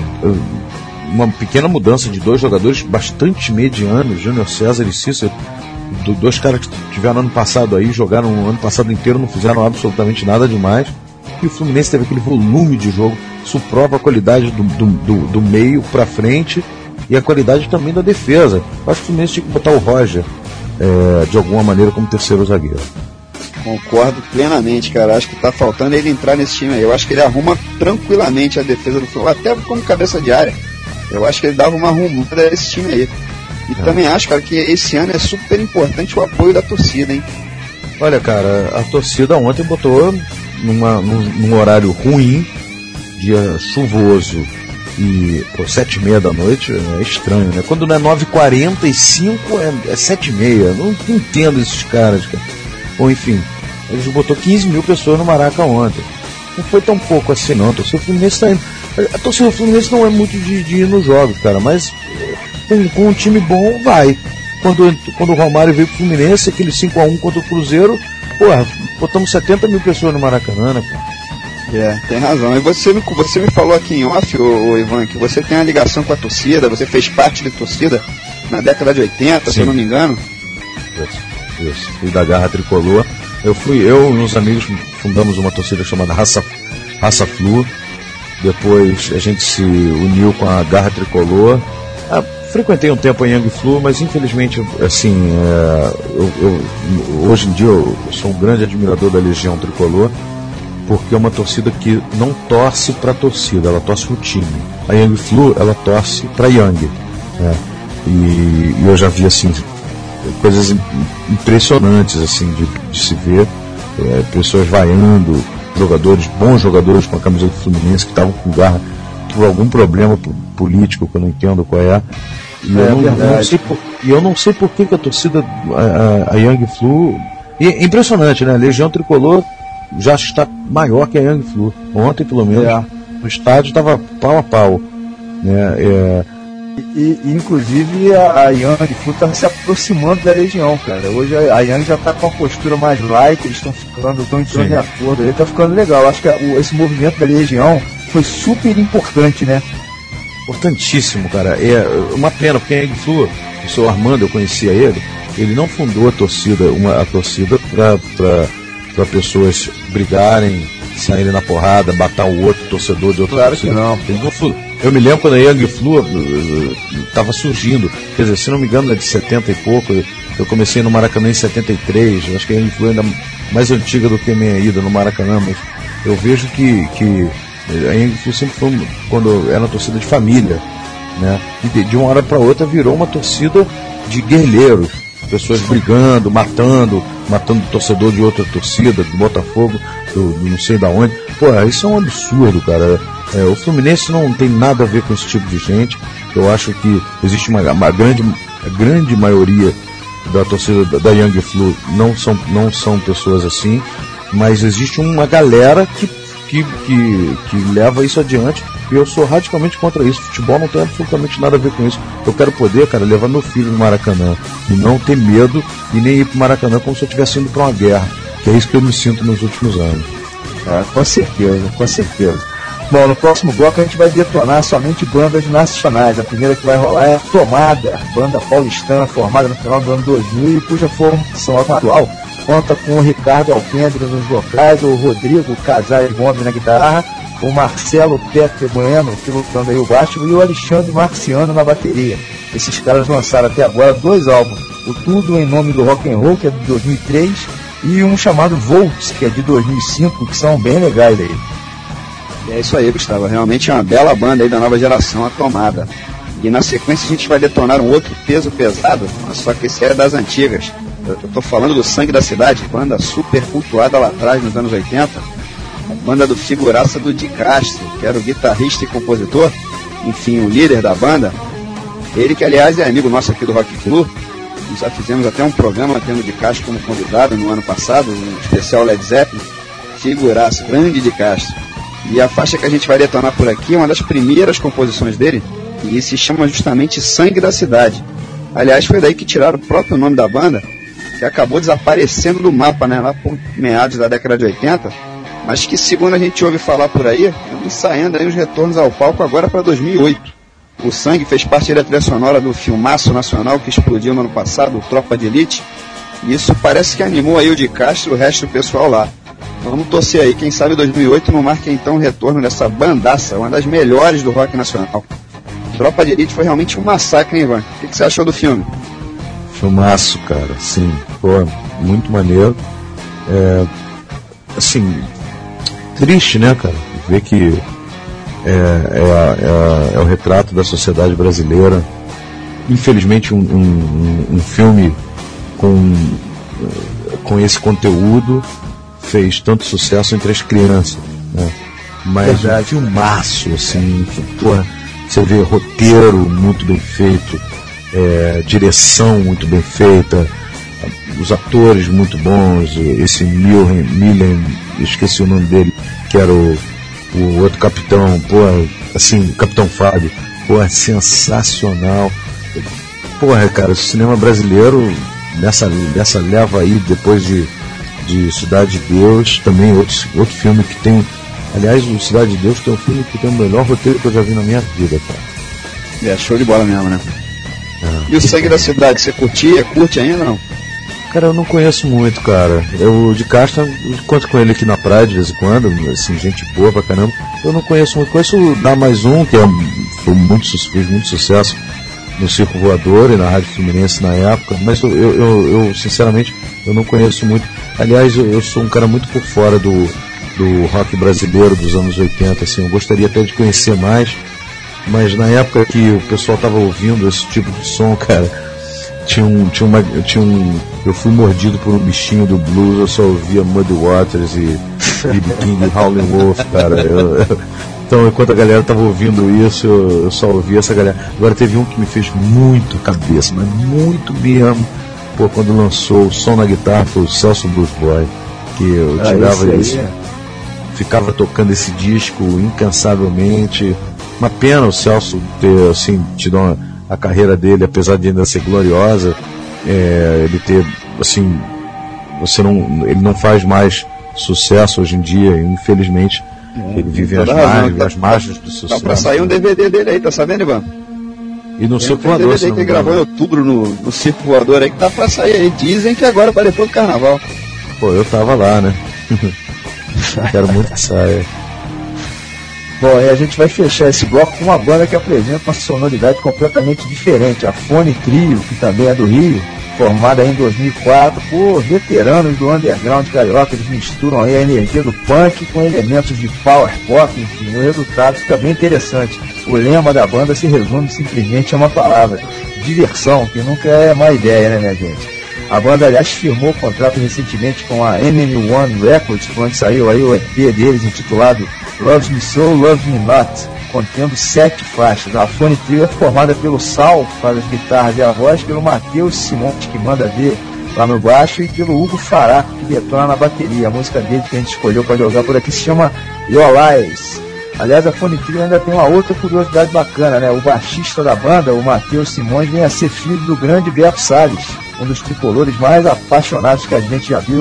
uma pequena mudança de dois jogadores bastante medianos, Júnior César e Cícero, do, dois caras que tiveram ano passado aí, jogaram o ano passado inteiro, não fizeram absolutamente nada demais. E o Fluminense teve aquele volume de jogo. Isso prova a qualidade do, do, do, do meio para frente e a qualidade também da defesa. Eu acho que o Fluminense tinha que botar o Roger é, de alguma maneira como terceiro zagueiro. Concordo plenamente, cara. Acho que tá faltando ele entrar nesse time aí. Eu acho que ele arruma tranquilamente a defesa do Fluminense, até como cabeça de área. Eu acho que ele dava uma arrumada a esse time aí. E é. também acho, cara, que esse ano é super importante o apoio da torcida, hein? Olha, cara, a torcida ontem botou numa, num, num horário ruim, dia chuvoso e pô, sete e meia da noite, é estranho, né? Quando não é nove e quarenta e cinco, é, é sete e meia. Não, não entendo esses caras, cara. Bom, enfim, eles botou quinze mil pessoas no Maraca ontem. Não foi tão pouco assim, não. A torcida do Fluminense tá indo. A torcida do Fluminense não é muito de, de ir nos jogos, cara, mas com, com um time bom, vai. Quando, quando o Romário veio pro Fluminense, aquele cinco a um contra o Cruzeiro, porra, botamos setenta mil pessoas no Maracanã, né, cara? É, tem razão. E você me, você me falou aqui em off, ô, ô, Ivan, que você tem uma ligação com a torcida, você fez parte de torcida na década de oitenta, Sim. se eu não me engano. Isso, isso. Fui da Garra Tricolor. Eu fui, eu e uns amigos fundamos uma torcida chamada Raça, Raça Flu. Depois a gente se uniu com a Garra Tricolor. Ah, frequentei um tempo a Young Flu, mas infelizmente, assim, é, eu, eu, hoje em dia eu sou um grande admirador da Legião Tricolor, porque é uma torcida que não torce para a torcida, ela torce para o time. A Young Flu, ela torce para Young. Né? E, e eu já vi, assim, coisas impressionantes, assim, de, de se ver, é, pessoas vaiando, jogadores, bons jogadores com a camisa do Fluminense que estavam com garra por algum problema político que eu não entendo qual é. E é, eu, não, não sei por, e eu não sei por que, que a torcida, a, a Young Flu, e é impressionante, né? A Legião Tricolor já está maior que a Young Flu. Ontem, pelo menos, é. no estádio estava pau a pau. Né? É... E, e, inclusive, a, a Young Flu está se aproximando da Legião, cara. Hoje a, a Young já está com uma postura mais light, eles estão ficando, estão entrando Sim. em acordo, ele está ficando legal. Acho que a, o, esse movimento da Legião foi super importante, né? Importantíssimo, cara. É uma pena, porque a Young Flu, o seu Armando, eu conhecia ele, ele não fundou a torcida, uma, a torcida para pessoas brigarem, saírem na porrada, matar o outro torcedor de outro Claro torcida. que não. Ele não eu me lembro quando a Young Flu estava surgindo, quer dizer, se não me engano, é de setenta e pouco. Eu comecei no Maracanã em setenta e três. Acho que a Young Flu é ainda mais antiga do que a minha ida no Maracanã, mas eu vejo que, que a Young Flu sempre foi, quando era uma torcida de família, né? E de, de uma hora para outra virou uma torcida de guerrilheiros, pessoas brigando, matando, matando torcedor de outra torcida, do Botafogo, do, do não sei da onde. Pô, isso é um absurdo, cara. É, o Fluminense não tem nada a ver com esse tipo de gente. Eu acho que existe uma, uma grande, a grande maioria da torcida da, da Young Flu não são, não são pessoas assim, mas existe uma galera que, que, que, que leva isso adiante, e eu sou radicalmente contra isso. Futebol não tem absolutamente nada a ver com isso. Eu quero poder, cara, levar meu filho no Maracanã e não ter medo e nem ir pro Maracanã como se eu estivesse indo para uma guerra. que é isso que eu me sinto nos últimos anos. Ah, com certeza, com certeza. Bom, no próximo bloco a gente vai detonar somente bandas nacionais. A primeira que vai rolar é a Tomada, banda paulistana formada no final do ano dois mil e cuja formação atual conta com o Ricardo Alpendre nos vocais, o Rodrigo Casares Gomes na guitarra, o Marcelo Petre Bueno pilotando aí o baixo e o Alexandre Marciano na bateria. Esses caras lançaram até agora dois álbuns, o Tudo em Nome do Rock and Roll, que é de dois mil e três, e um chamado Volts, que é de dois mil e cinco, que são bem legais aí. É isso aí, Gustavo. Realmente é uma bela banda aí da nova geração, a Tomada. E na sequência a gente vai detonar um outro peso pesado, só que esse é das antigas. Eu tô falando do Sangue da Cidade, banda super cultuada lá atrás, nos anos oitenta. A banda do figuraça do Di Castro, que era o guitarrista e compositor, enfim, o líder da banda. Ele que, aliás, é amigo nosso aqui do Rock Flu. Nós já fizemos até um programa tendo o Di Castro como convidado no ano passado, um especial Led Zeppelin. Figuraça, grande Di Castro. E a faixa que a gente vai detonar por aqui é uma das primeiras composições dele, e se chama justamente Sangue da Cidade. Aliás, foi daí que tiraram o próprio nome da banda, que acabou desaparecendo do mapa, né, lá por meados da década de oitenta, mas que, segundo a gente ouve falar por aí, ensaiando aí os retornos ao palco agora para dois mil e oito. O Sangue fez parte da trilha sonora do filmaço nacional que explodiu no ano passado, o Tropa de Elite, e isso parece que animou aí o Di Castro e o resto do pessoal lá. Vamos torcer aí, quem sabe dois mil e oito não marque então o retorno dessa bandaça, uma das melhores do rock nacional. Tropa de Elite foi realmente um massacre, hein, Ivan? O que, que você achou do filme? Filmaço, cara, sim, pô, muito maneiro. É, assim, triste, né, cara, ver que é, é, é, é o retrato da sociedade brasileira. Infelizmente um, um, um filme com, com esse conteúdo fez tanto sucesso entre as crianças, né? Mas Verdade. um filmaço, assim, porra, você vê roteiro muito bem feito, é, direção muito bem feita, os atores muito bons, esse Millen, Millen, esqueci o nome dele, que era o, o outro capitão, porra, assim, Capitão Fábio, porra, sensacional. Porra, cara, o cinema brasileiro nessa, nessa leva aí, depois de de Cidade de Deus, também outro, outro filme que tem, aliás, o Cidade de Deus que é um filme que tem o melhor roteiro que eu já vi na minha vida, cara. É, show de bola mesmo, né? Ah, e o Sangue da Cidade, você curtia, curte ainda não? Cara, eu não conheço muito, cara. Eu, de Castro, eu encontro com ele aqui na praia de vez em quando, assim, gente boa pra caramba. Eu não conheço muito, conheço o Dá Mais Um, que é, foi muito, fez muito sucesso no Circo Voador e na Rádio Fluminense na época, mas eu, eu, eu, eu sinceramente, eu não conheço muito. Aliás, eu, eu sou um cara muito por fora do, do rock brasileiro dos anos oitenta, assim, eu gostaria até de conhecer mais, mas na época que o pessoal tava ouvindo esse tipo de som, cara, tinha um, tinha uma, tinha um, eu fui mordido por um bichinho do blues, eu só ouvia Muddy Waters e B B King e Howlin' Wolf, cara, eu, eu, então enquanto a galera tava ouvindo isso, eu, eu só ouvia essa galera. Agora teve um que me fez muito cabeça, mas muito mesmo, pô, quando lançou o som na guitarra, foi o Celso Blues Boy, que eu ah, tirava isso, ficava tocando esse disco incansavelmente. Uma pena o Celso ter, assim, tido uma, a carreira dele, apesar de ainda ser gloriosa, é, ele ter, assim, você não, ele não faz mais sucesso hoje em dia, infelizmente. É, ele vive as margens, tá, as margens do sucesso. Tá pra sair um D V D dele aí, tá sabendo, Ivan? E no Circo Voador, D V D que ele gravou em outubro no, no Circo Voador aí, que tá pra sair aí. Dizem que agora para depois do carnaval. Pô, eu tava lá, né? Quero muito que saia. Bom, e a gente vai fechar esse bloco com uma banda que apresenta uma sonoridade completamente diferente, a Fone Trio, que também é do Rio, formada em dois mil e quatro por veteranos do underground carioca. Eles misturam aí a energia do punk com elementos de power pop, enfim, o resultado fica bem interessante. O lema da banda se resume simplesmente a uma palavra: diversão, que nunca é má ideia, né, minha gente? A banda, aliás, firmou o contrato recentemente com a M M One Records, quando saiu aí o E P deles intitulado Love Me So, Love Me Not, contendo sete faixas. A Fone Trio é formada pelo Sal, que faz as guitarras e a voz, pelo Matheus Simões, que manda ver lá no baixo, e pelo Hugo Faraco, que detona na bateria. A música dele que a gente escolheu para jogar por aqui se chama Your Lies. Aliás, a Fone Trio ainda tem uma outra curiosidade bacana, né? O baixista da banda, o Matheus Simões, vem a ser filho do grande Beto Salles, um dos tricolores mais apaixonados que a gente já viu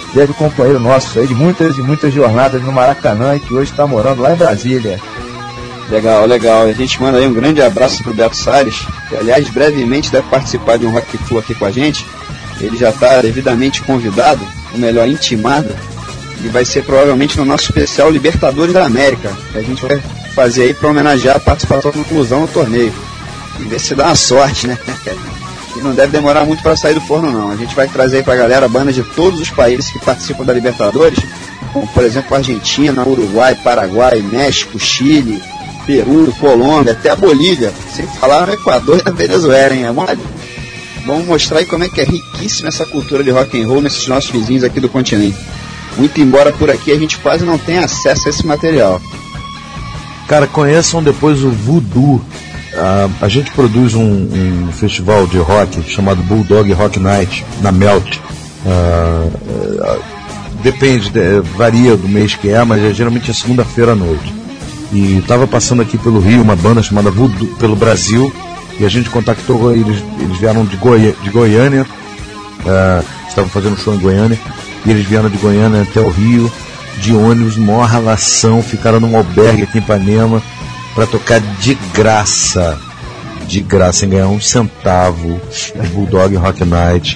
Teve companheiro nosso aí de muitas e muitas jornadas no Maracanã e que hoje está morando lá em Brasília. Legal, legal. A gente manda aí um grande abraço pro Beto Salles, que aliás brevemente deve participar de um Rock Flu aqui com a gente. Ele já está devidamente convidado, ou melhor, intimado, e vai ser provavelmente no nosso especial Libertadores da América, que a gente vai fazer aí para homenagear a participação do Flusão no torneio. E ver se dá uma sorte, né? E não deve demorar muito para sair do forno, não. A gente vai trazer aí pra galera bandas de todos os países que participam da Libertadores, como por exemplo Argentina, Uruguai, Paraguai, México, Chile, Peru, Colômbia, até a Bolívia, sem falar no Equador e na Venezuela, hein? É mole? Vamos mostrar aí como é que é riquíssima essa cultura de rock and roll nesses nossos vizinhos aqui do continente. Muito embora por aqui a gente quase não tenha acesso a esse material. Cara, conheçam depois o Voodoo. Uh, a gente produz um, um festival de rock chamado Bulldog Rock Night na Melt. Uh, uh, depende, de, varia do mês que é, mas é, geralmente é segunda-feira à noite. E estava passando aqui pelo Rio uma banda chamada Voodoo, pelo Brasil, e a gente contactou eles, eles vieram de, Goi- de Goiânia, uh, estavam fazendo show em Goiânia, e eles vieram de Goiânia até o Rio, de ônibus, maior relação, ficaram num albergue aqui em Ipanema, para tocar de graça, de graça, sem ganhar um centavo, no Bulldog Rock Night.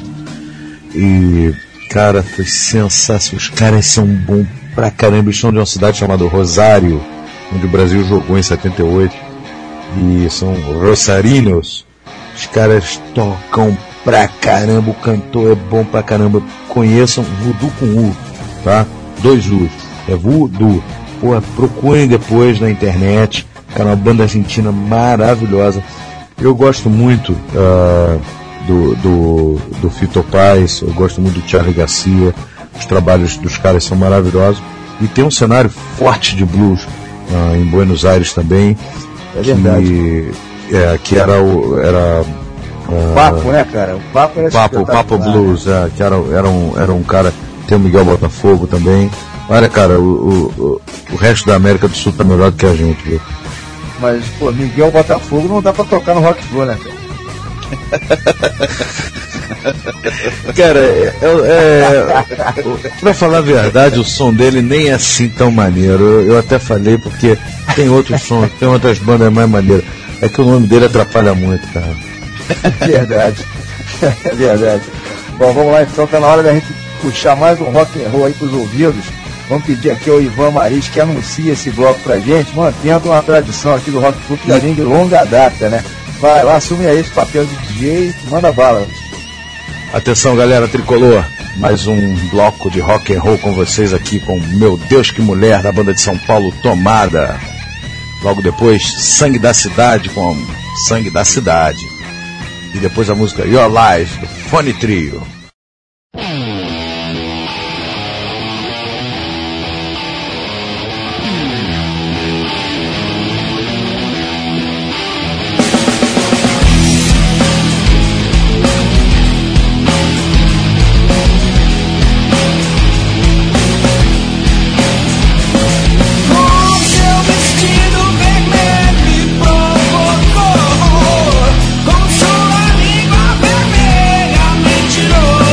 E, cara, foi sensacional. Os caras são bons pra caramba. Eles são de uma cidade chamada Rosário, onde o Brasil jogou em setenta e oito. E são rosarinos. Os caras tocam pra caramba, o cantor é bom pra caramba. Conheçam Voodoo com U, tá? Dois U's. É Voodoo. Pô, procurem depois na internet. Cara, uma banda argentina maravilhosa. Eu gosto muito uh, do, do, do Fito Paz, eu gosto muito do Charly Garcia. Os trabalhos dos caras são maravilhosos. E tem um cenário forte de blues uh, em Buenos Aires também. É verdade. Que, é, que era o. Era, uh, Papo, né, cara? O Papo era Papo, o Papo Blues, é, que era, era, um, era um cara. Tem o Miguel Botafogo também. Olha, cara, o, o, o resto da América do Sul tá melhor do que a gente, viu? Mas, pô, Miguel Botafogo não dá pra tocar no Rock Flu, né, cara? Cara, é, é, pra falar a verdade, o som dele nem é assim tão maneiro. Eu, eu até falei porque tem outros sons, tem outras bandas mais maneiras. É que o nome dele atrapalha muito, cara. Verdade. É verdade. Bom, vamos lá então, tá na hora da gente puxar mais um rock and roll aí pros ouvidos. Vamos pedir aqui ao Ivan Maris que anuncia esse bloco pra gente, mantendo uma tradição aqui do Rock Flu que já vem de longa data, né? Vai lá, assume aí esse papel de D J e manda bala. Atenção, galera tricolor, mais um bloco de rock and roll com vocês aqui com Meu Deus Que Mulher, da banda de São Paulo, Tomada. Logo depois, Sangue da Cidade com Sangue da Cidade. E depois a música Your Life, do Fone Trio. Com sua língua vermelha me tirou.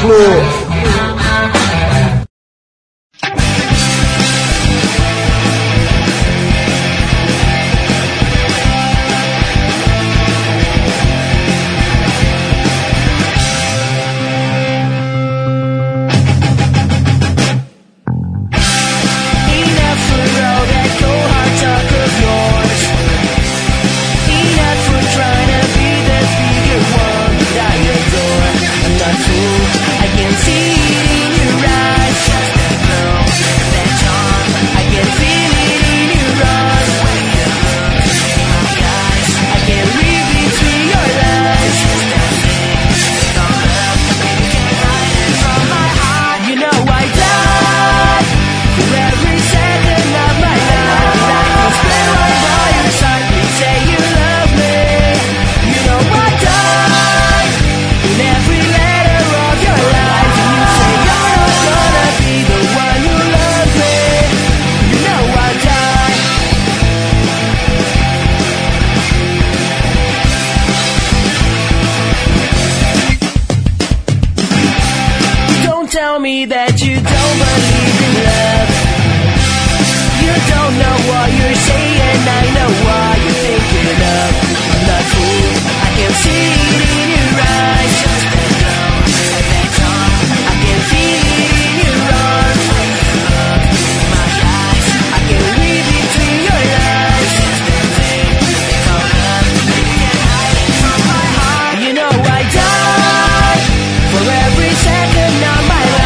exemplo. Tell me that you don't believe in love. You don't know what you're saying, I know what you're thinking of. I'm not fooled, I can see it in your eyes. Just let go, let that come. I can feel it in your arms. When you look in my eyes, I can read between your lines. Just that thing they call love, you can't hide it from my heart. You know I die for every second of my life.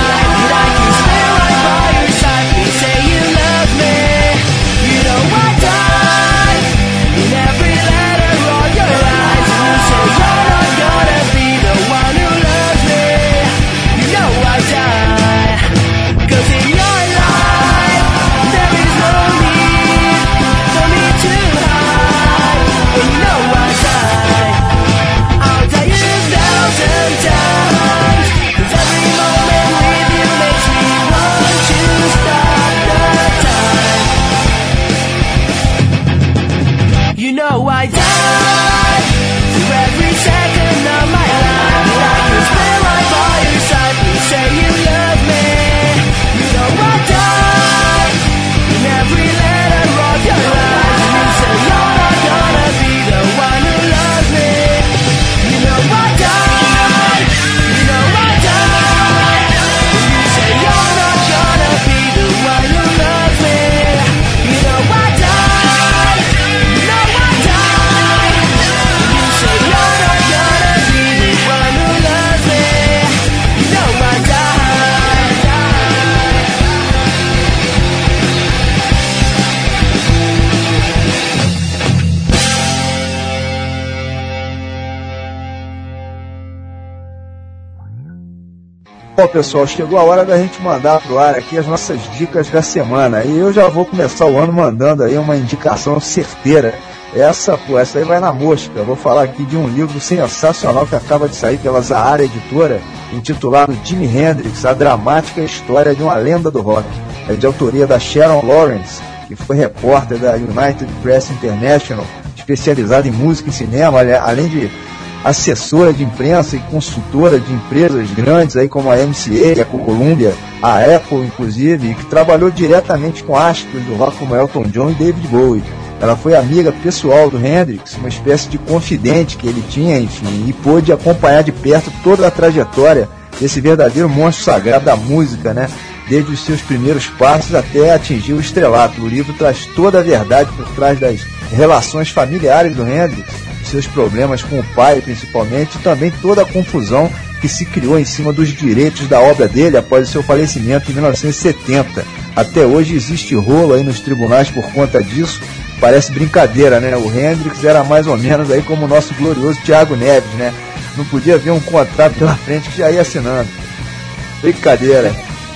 Bom, pessoal, chegou a hora da gente mandar pro ar aqui as nossas dicas da semana. E eu já vou começar o ano mandando aí uma indicação certeira. Essa, pô, essa aí vai na mosca. Eu vou falar aqui de um livro sensacional que acaba de sair pela Zahara Editora, intitulado Jimi Hendrix, a dramática história de uma lenda do rock. É de autoria da Sharon Lawrence, que foi repórter da United Press International, especializada em música e cinema, além de assessora de imprensa e consultora de empresas grandes aí como a M C A, a Columbia, a Apple inclusive, e que trabalhou diretamente com astros do rock como Elton John e David Bowie. Ela foi amiga pessoal do Hendrix, uma espécie de confidente que ele tinha, enfim, e pôde acompanhar de perto toda a trajetória desse verdadeiro monstro sagrado da música, né? Desde os seus primeiros passos até atingir o estrelato. O livro traz toda a verdade por trás das relações familiares do Hendrix, seus problemas com o pai principalmente, e também toda a confusão que se criou em cima dos direitos da obra dele após o seu falecimento em mil novecentos e setenta. Até hoje existe rolo aí nos tribunais por conta disso. Parece brincadeira, né? O Hendrix era mais ou menos aí como o nosso glorioso Thiago Neves, né? Não podia ver um contrato pela frente que já ia assinando. Brincadeira.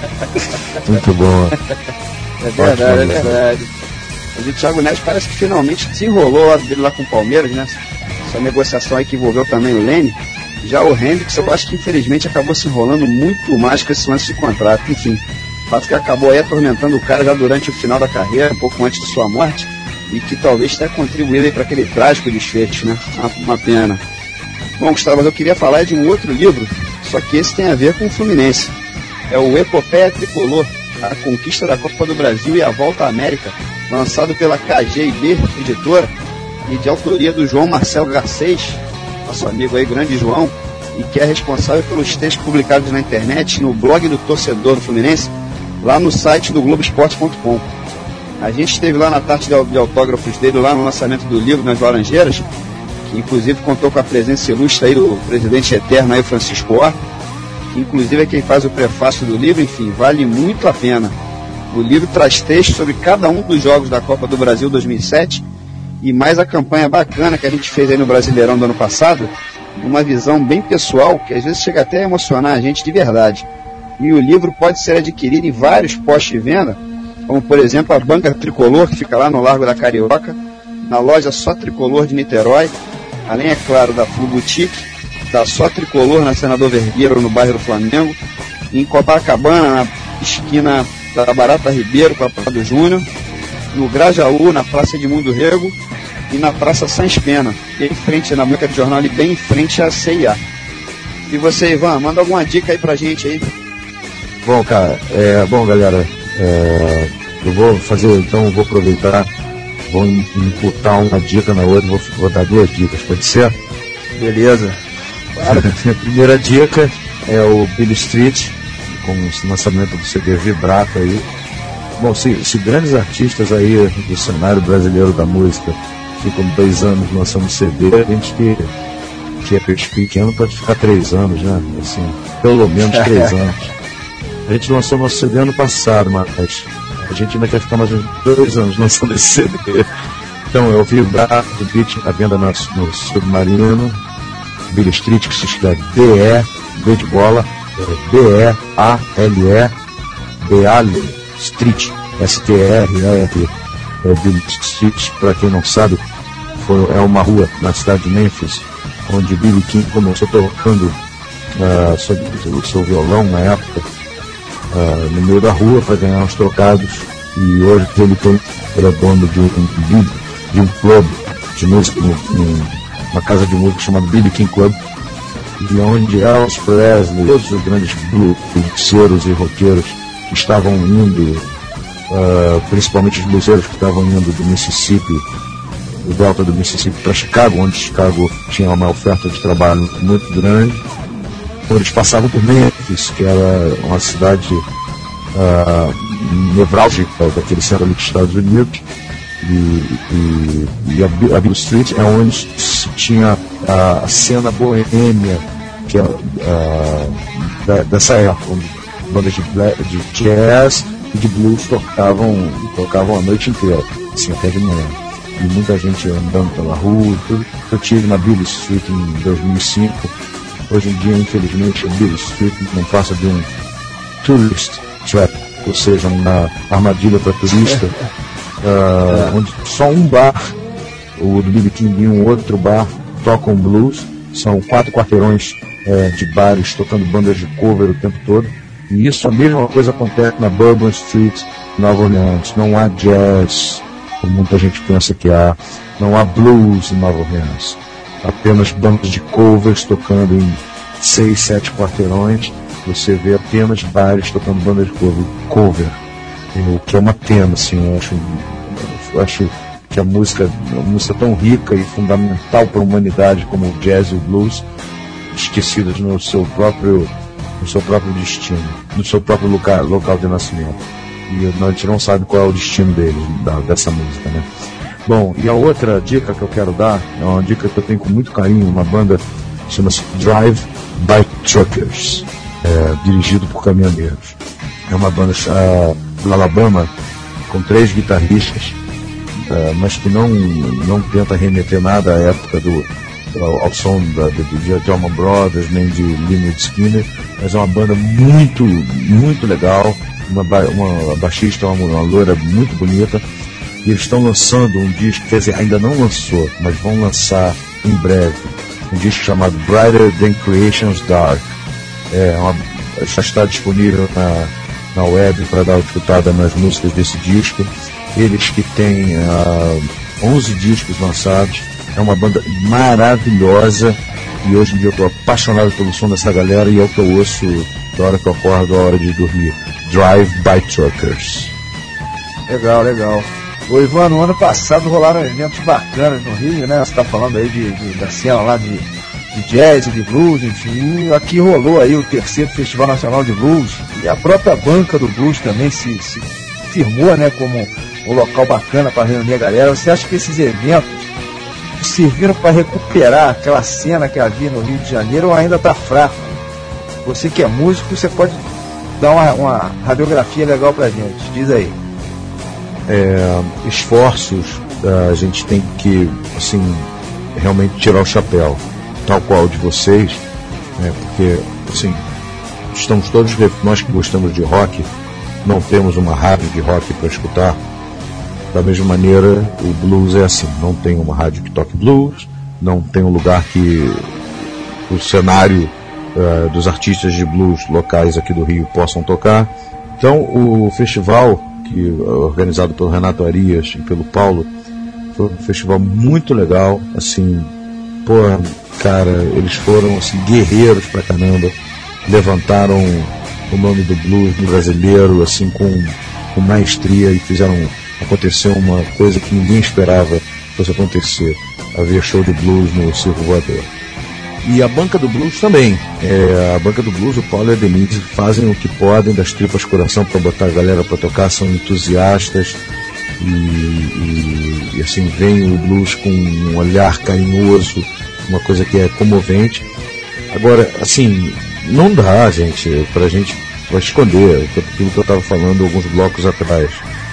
Muito bom. É verdade, é verdade. Mas o Thiago Neves parece que finalmente desenrolou lá dele lá com o Palmeiras, né? Essa negociação aí que envolveu também o Lene. Já o Hendrix, eu acho que infelizmente acabou se enrolando muito mais com esse lance de contrato. Enfim, o fato que acabou aí atormentando o cara já durante o final da carreira, um pouco antes de sua morte, e que talvez tenha contribuído aí para aquele trágico desfecho, né? Uma, uma pena. Bom, Gustavo, eu queria falar de um outro livro só que esse tem a ver com o Fluminense. É o Epopeia Tricolor, a conquista da Copa do Brasil e a volta à América, lançado pela K G B Editora e de autoria do João Marcelo Garcês, nosso amigo aí, grande João, e que é responsável pelos textos publicados na internet, no blog do torcedor do Fluminense, lá no site do globo esporte ponto com. A gente esteve lá na tarde de autógrafos dele, lá no lançamento do livro nas Laranjeiras, que inclusive contou com a presença ilustre aí do presidente eterno aí, Francisco Horta, que inclusive é quem faz o prefácio do livro. Enfim, vale muito a pena. O livro traz textos sobre cada um dos jogos da Copa do Brasil dois mil e sete e mais a campanha bacana que a gente fez aí no Brasileirão do ano passado, uma visão bem pessoal, que às vezes chega até a emocionar a gente de verdade. E o livro pode ser adquirido em vários postos de venda, como por exemplo a Banca Tricolor, que fica lá no Largo da Carioca, na loja Só Tricolor de Niterói, além, é claro, da Flu Boutique, da Só Tricolor na Senador Vergueiro, no bairro do Flamengo, em Copacabana, na esquina da Barata Ribeiro com a Praça do Júnior, no Grajaú, na Praça Edmundo Rego, e na Praça Sans Pena, e em frente, na banca de jornal, ali bem em frente à C e A. E você, Ivan, manda alguma dica aí pra gente aí. Bom, cara, é, bom, galera, é, eu vou fazer, então, eu vou aproveitar, vou imputar uma dica na outra, vou, vou dar duas dicas, pode ser? Beleza. Claro. A primeira dica é o Billy Street, com o lançamento do C D Vibrato aí. Bom, se, se grandes artistas aí do cenário brasileiro da música ficam dois anos lançando C D, a gente que, que é pequeno pode ficar três anos, né? Assim, pelo menos três anos. A gente lançou nosso C D ano passado, mas a gente ainda quer ficar mais uns dois anos lançando esse C D. Então, eu vi o Brato, o beat, a venda no, no Submarino, Billy Street, que se escreve B E, B de bola, B E A L E, B A L Street, S T R E T. É, Billy Street, para quem não sabe, foi, é uma rua na cidade de Memphis, onde Billy King começou tocando uh, seu, o seu violão na época, uh, no meio da rua para ganhar uns trocados, e hoje ele, tem, ele é dono de um, de um clube de música, um, uma casa de música chamada Billy King Club, de onde Elvis Presley, todos os grandes blueseiros e roqueiros que estavam indo, uh, principalmente os blueseiros que estavam indo do Mississippi, do delta do Mississippi para Chicago, onde Chicago tinha uma oferta de trabalho muito grande, quando eles passavam por Memphis, que era uma cidade uh, nevrálgica daquele centro ali dos Estados Unidos, e, e, e a, a Billy Street é onde se tinha a, a cena boêmia, que é uh, da, dessa época, onde bandas de, black, de jazz e de blues tocavam, tocavam a noite inteira, assim, até de manhã. E muita gente andando pela rua e tudo. Eu tive na Billy Street em dois mil e cinco. Hoje em dia, infelizmente, a Billy Street não passa de um tourist trap, ou seja, uma armadilha para turista, uh, onde só um bar, o do Billy King e um outro bar, tocam blues. São quatro quarteirões é, de bares tocando bandas de cover o tempo todo. E isso, a mesma coisa acontece na Bourbon Street, Nova Orleans. Não há jazz, como muita gente pensa que há. Não há blues em Nova Orleans. Apenas bandas de covers tocando em seis, sete quarteirões. Você vê apenas bares tocando bandas de cover. cover o que é uma pena, assim. Eu acho, eu acho que a música, uma música tão rica e fundamental para a humanidade como o jazz e o blues, esquecidas no seu próprio, no seu próprio destino, no seu próprio lugar, local de nascimento. E a gente não sabe qual é o destino dele, da, dessa música, né? Bom, e a outra dica que eu quero dar é uma dica que eu tenho com muito carinho, uma banda que chama-se Drive by Truckers, é, dirigido por caminhoneiros. É uma banda uh, do Alabama, com três guitarristas, uh, mas que não, não tenta remeter nada à época do ao, ao som da, de, de Allman Brothers, nem de Lynyrd Skynyrd, mas é uma banda muito, muito legal, uma, uma baixista, uma, uma loira muito bonita, e eles estão lançando um disco, quer dizer, ainda não lançou, mas vão lançar em breve, um disco chamado Brighter Than Creation's Dark. É uma, já está disponível na, na web para dar uma escutada nas músicas desse disco. Eles que têm uh, onze discos lançados, é uma banda maravilhosa, e hoje em dia eu estou apaixonado pelo som dessa galera e é o que eu ouço da hora que eu acordo, da hora de dormir. Drive-By Truckers. Legal, legal. Ô Ivan, no ano passado rolaram eventos bacanas no Rio, né? Você está falando aí de, de, da cena lá de, de jazz, de blues, enfim. E aqui rolou aí o terceiro Festival Nacional de Blues e a própria banca do blues também se, se firmou, né, como um local bacana para reunir a galera. Você acha que esses eventos serviram para recuperar aquela cena que havia no Rio de Janeiro ou ainda está fraco? Você que é músico, você pode dar uma, uma radiografia legal pra gente. Diz aí. É, esforços, a gente tem que, assim, realmente tirar o chapéu, tal qual de vocês, né, porque, assim, estamos todos, nós que gostamos de rock, não temos uma rádio de rock para escutar. Da mesma maneira, o blues é assim, não tem uma rádio que toque blues, não tem um lugar que o cenário uh, dos artistas de blues locais aqui do Rio possam tocar. Então, o festival, que organizado pelo Renato Arias e pelo Paulo, foi um festival muito legal, assim, pô, cara, eles foram assim, guerreiros pra caramba, levantaram o nome do blues brasileiro, assim, com, com maestria e fizeram acontecer uma coisa que ninguém esperava fosse acontecer, haver show de blues no Circo Voador. E a banca do blues também. É, a banca do blues, o Paulo e a Denise fazem o que podem, das tripas coração, para botar a galera para tocar, são entusiastas e, e, e assim, veem o blues com um olhar carinhoso, uma coisa que é comovente. Agora, assim, não dá, gente, pra gente pra esconder aquilo que eu estava falando alguns blocos atrás.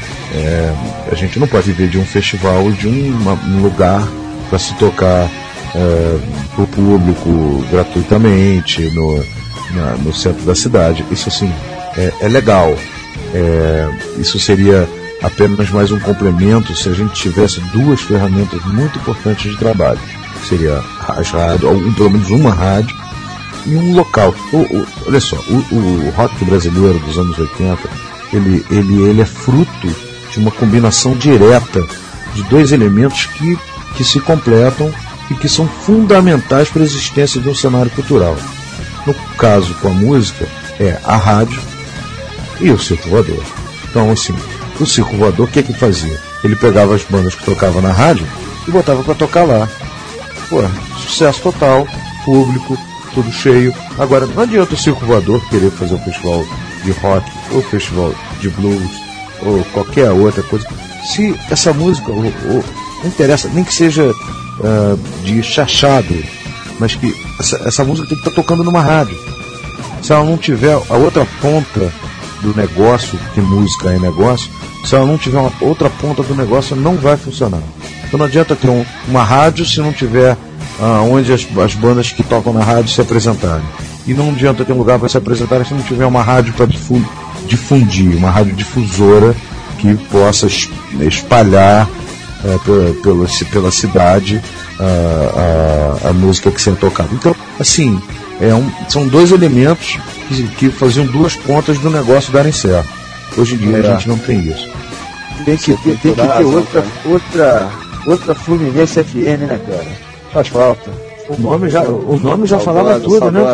É, a gente não pode viver de um festival, de um, uma, um lugar para se tocar É, para o público gratuitamente no, na, no centro da cidade. Isso assim é, é legal, é, isso seria apenas mais um complemento se a gente tivesse duas ferramentas muito importantes de trabalho, seria as rádios, ou pelo menos uma rádio e um local. o, o, olha só, o, o rock brasileiro dos anos oitenta, ele, ele, ele é fruto de uma combinação direta de dois elementos que, que se completam e que são fundamentais para a existência de um cenário cultural. No caso, com a música, é a rádio e o Circo Voador. Então, assim, o Circo Voador, o que é que fazia? Ele pegava as bandas que tocavam na rádio e botava para tocar lá. Pô, sucesso total, público, tudo cheio. Agora, não adianta o Circo Voador querer fazer um festival de rock, ou festival de blues, ou qualquer outra coisa, se essa música ou, ou, não interessa, nem que seja Uh, de chachado, mas que essa, essa música tem que estar tocando numa rádio. Se ela não tiver a outra ponta do negócio, que música é negócio, se ela não tiver uma outra ponta do negócio, não vai funcionar. Então não adianta ter um, uma rádio se não tiver uh, onde as, as bandas que tocam na rádio se apresentarem. E não adianta ter um lugar para se apresentarem se não tiver uma rádio para difundir, uma rádio difusora que possa espalhar É, pela, pela, pela cidade a, a, a música que sendo tocada. Então, assim, é um, são dois elementos que, que faziam duas pontas do negócio darem certo. Hoje em dia é. a gente não tem isso. Tem que, tem, tem que ter outra, outra, outra Fluminense F M, né, cara? Faz falta. O nome já, o nome já falava tudo, né?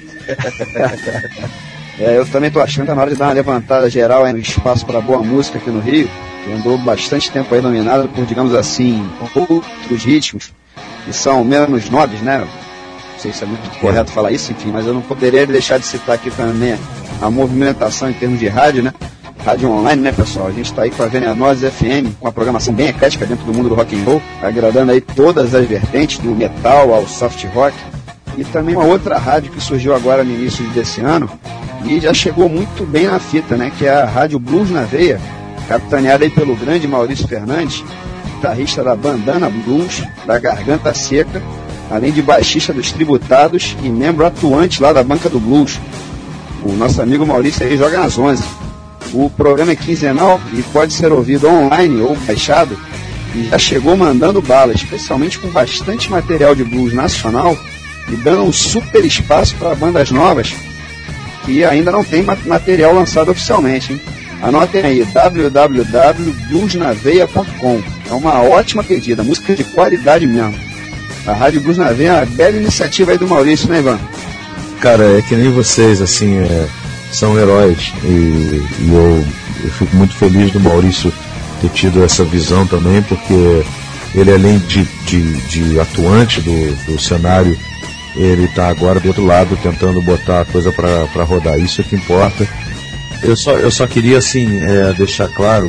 É, eu também tô achando que tá na hora de dar uma levantada geral aí no espaço para boa música aqui no Rio, que andou bastante tempo aí dominado por, digamos assim, outros ritmos, que são menos nobres, né? Não sei se é muito correto falar isso, enfim, mas eu não poderia deixar de citar aqui também a movimentação em termos de rádio, né? Rádio online, né, pessoal? A gente está aí com a Venenosa F M, com uma programação bem eclética dentro do mundo do rock and roll, agradando aí todas as vertentes, do metal ao soft rock. E também uma outra rádio que surgiu agora no início desse ano e já chegou muito bem na fita, né? Que é a Rádio Blues na Veia, capitaneada aí pelo grande Maurício Fernandes, guitarrista da Bandana Blues, da Garganta Seca, além de baixista dos Tributados e membro atuante lá da Banca do Blues. O nosso amigo Maurício aí joga nas onze. O programa é quinzenal e pode ser ouvido online ou baixado, e já chegou mandando bala, especialmente com bastante material de blues nacional e dando um super espaço para bandas novas que ainda não tem material lançado oficialmente, hein? Anotem aí, w w w ponto blues na veia ponto com. É uma ótima pedida, música de qualidade mesmo. A Rádio Blues na Veia é uma bela iniciativa aí do Maurício, né, Ivan? Cara, é que nem vocês, assim, é, são heróis. E, e eu, eu fico muito feliz do Maurício ter tido essa visão também, porque ele, além de, de, de atuante do, do cenário, ele está agora do outro lado tentando botar a coisa para rodar. Isso é que importa. Eu só, eu só queria, assim, é, deixar claro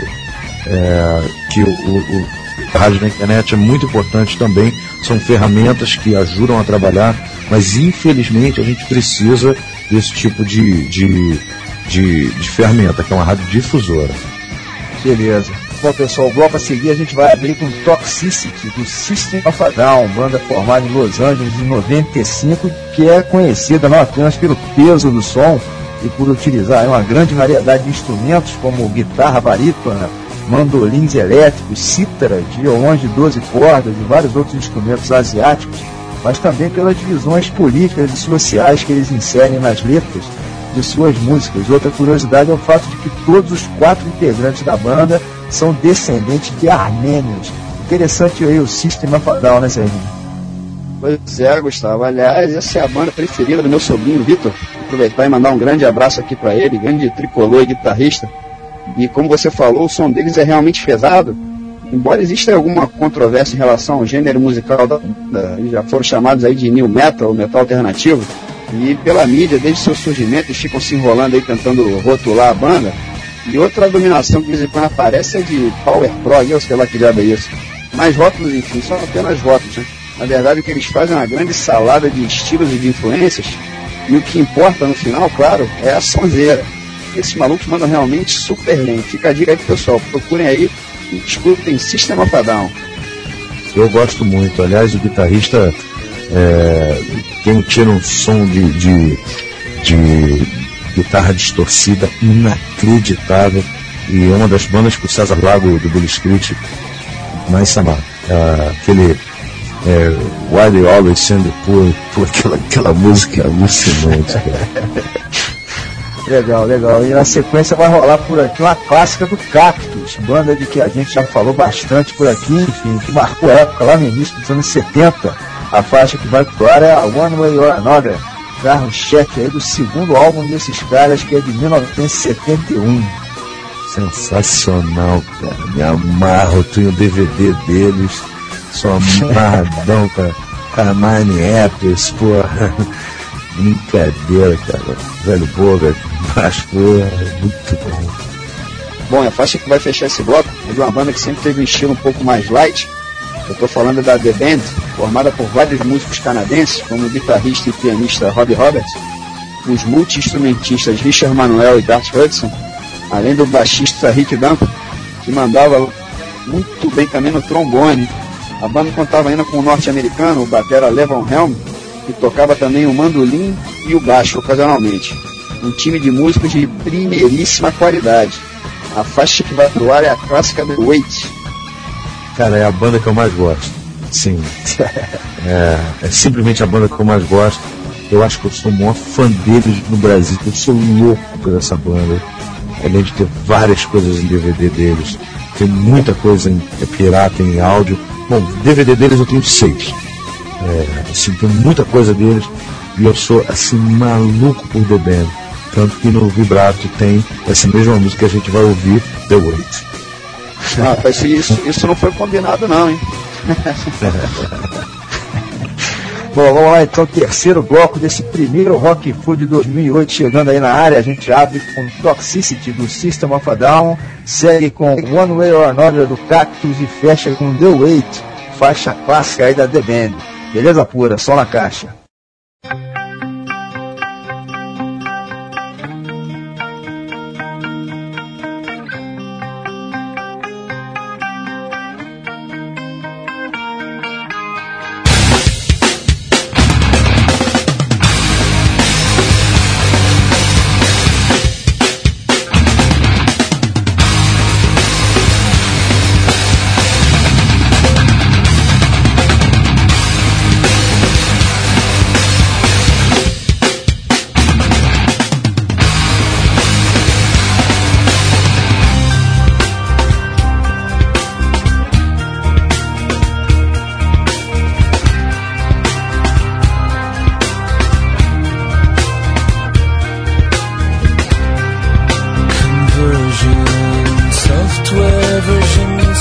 é, que o, o, a rádio na internet é muito importante também. São ferramentas que ajudam a trabalhar, mas infelizmente a gente precisa desse tipo de, de, de, de ferramenta, que é uma rádio difusora. Beleza. Bom, pessoal, o bloco a seguir a gente vai abrir com Toxicity, do System of a Down, banda formada em Los Angeles em noventa e cinco, que é conhecida não apenas pelo peso do som e por utilizar uma grande variedade de instrumentos, como guitarra barítona, mandolins elétricos, cítaras, violões de doze cordas e vários outros instrumentos asiáticos, mas também pelas divisões políticas e sociais que eles inserem nas letras de suas músicas. Outra curiosidade é o fato de que todos os quatro integrantes da banda são descendentes de armênios. Interessante aí o System of a Down, né, Serginho? Pois é, Gustavo. Aliás, essa é a banda preferida do meu sobrinho, Vitor. Aproveitar e mandar um grande abraço aqui para ele, grande tricolor e guitarrista. E como você falou, o som deles é realmente pesado. Embora exista alguma controvérsia em relação ao gênero musical da banda, eles já foram chamados aí de new metal, metal alternativo. E pela mídia, desde seu surgimento, eles ficam se enrolando aí tentando rotular a banda. E outra dominação que de vez em quando aparece é de Power Prog, eu sei lá que diabo é isso. Mas rótulos, enfim, são apenas rótulos, né? Na verdade, o que eles fazem é uma grande salada de estilos e de influências. E o que importa no final, claro, é a sonzeira. Esses malucos mandam realmente super bem. Fica a dica aí pro pessoal, procurem aí e escutem System of a Down. Eu gosto muito. Aliás, o guitarrista é, tem, tira um som de, de, de guitarra distorcida inacreditável. E é uma das bandas que o César Lago do Bully Street mais chamava. É, aquele é, Why They Always Send the Poor, aquela, aquela música alucinante, cara. Legal, legal. E na sequência vai rolar por aqui uma clássica do Cactus, banda de que a gente já falou bastante por aqui, enfim, que marcou a época lá no início dos anos setenta. A faixa que vai pro ar é a One Way or Another, carro-chefe aí do segundo álbum desses caras, que é de mil novecentos e setenta e um. Sensacional, cara. Me amarro, tenho o D V D deles, sou amarradão com a Nine Apples, porra. Brincadeira, cara. Velho Boga, mas porra, muito bom. Bom, a faixa que vai fechar esse bloco é de uma banda que sempre teve um estilo um pouco mais light. Eu estou falando da The Band, formada por vários músicos canadenses, como o guitarrista e pianista Robbie Roberts, os multi-instrumentistas Richard Manuel e Dart Hudson, além do baixista Rick Duncan, que mandava muito bem também no trombone. A banda contava ainda com o norte-americano, o batera Levon Helm, que tocava também o mandolim e o baixo ocasionalmente. Um time de músicos de primeiríssima qualidade. A faixa que vai pro ar é a clássica The Weight. Cara, é a banda que eu mais gosto. Sim. É, é simplesmente a banda que eu mais gosto. Eu acho que eu sou o maior fã deles no Brasil. Eu sou louco por essa banda. Além de ter várias coisas em D V D deles. Tem muita coisa em é, pirata, em áudio. Bom, D V D deles eu tenho seis. É, assim, tem muita coisa deles. E eu sou assim, maluco por The Band. Tanto que no vibrato tem essa mesma música que a gente vai ouvir, The Weight. Ah, mas isso, isso não foi combinado não, hein? Bom, vamos lá então, terceiro bloco desse primeiro Rock Food de dois mil e oito chegando aí na área. A gente abre com Toxicity do System of a Down, segue com One Way or Another do Cactus e fecha com The Weight, faixa clássica aí da The Band. Beleza pura, só na caixa.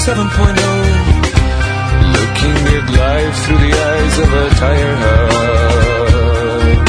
seven point oh, looking at life through the eyes of a tire hub.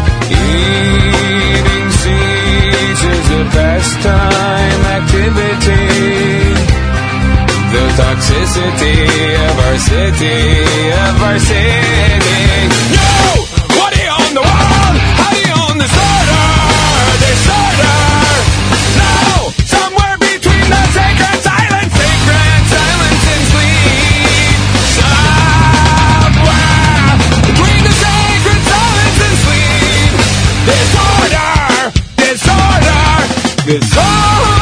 Eating seeds is a pastime activity. The toxicity of our city, of our city. Yo! What do you own the world? How do you own disorder? Disorder! Now! Somewhere between the sacred silence, sacred silence and sleep. Somewhere between the sacred silence and sleep. Disorder! Disorder! Disorder!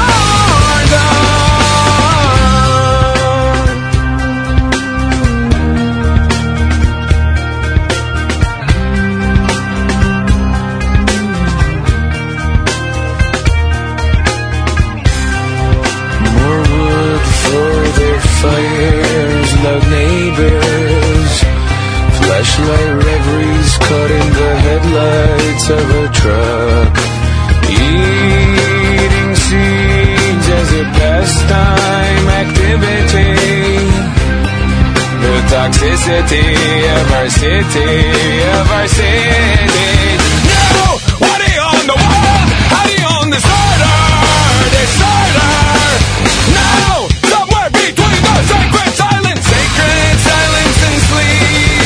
Fires, loud neighbors, flashlight reveries caught in the headlights of a truck. Eating seeds as a pastime activity. The toxicity of our city, of our city. No! What do you own the world? How do you own disorder? Disorder! No! Sacred silence, sacred silence and sleep.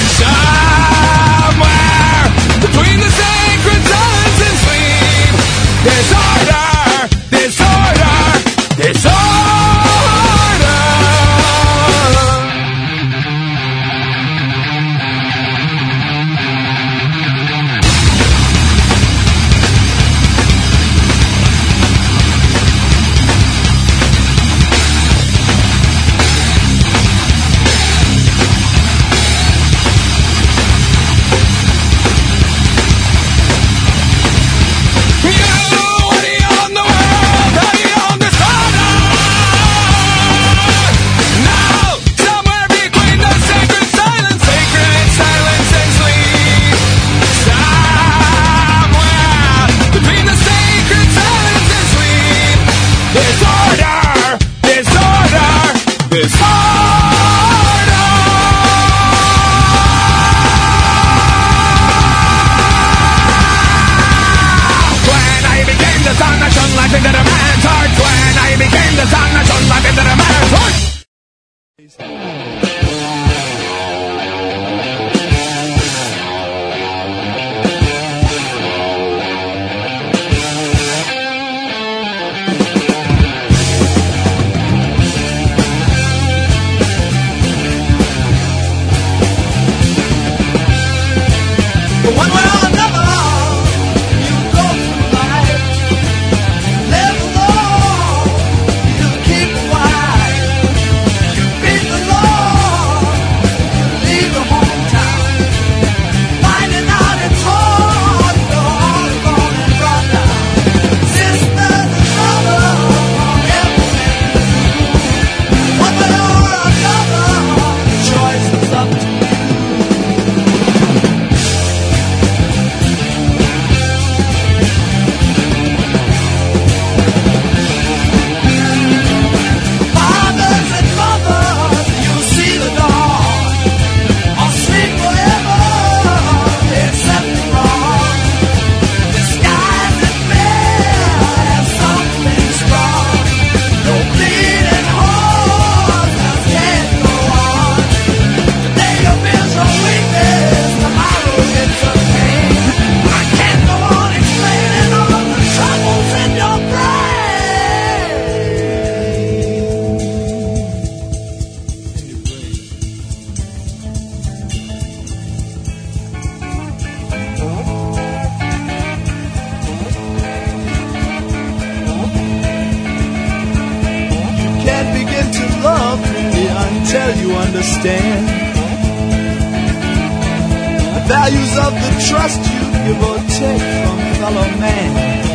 Somewhere between the sacred silence and sleep. Disorder, disorder, disorder. Into the man's heart when I became the sun that shone life into the man's heart. One way or another, you go through life. Live alone, you keep quiet. You beat the law, you leave the hometown. Finding out it's hard, you're all alone and brought down. Sisters and brothers on everything you do. One way or another, the choice is up to you. Until you understand the values of the trust you give or take from fellow man.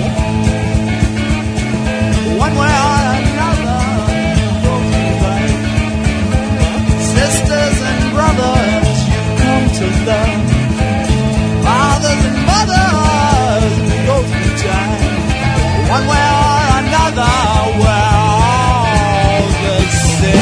One way or another, go through life. Sisters and brothers, you come to love. Fathers and mothers, we go through time. One way or another, we're all the same.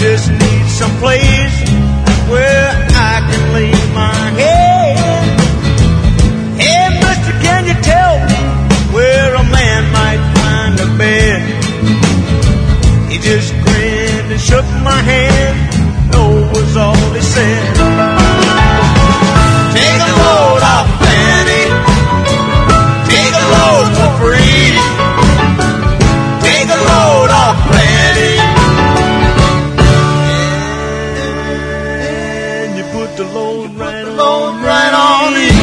just need some place where I can lay my head. Hey, mister, can you tell me where a man might find a bed? He just grinned and shook my hand. No was all he said. Take a load off Fanny. Take a load for free. Take a load off Fanny. And you put the load right on, load right on me.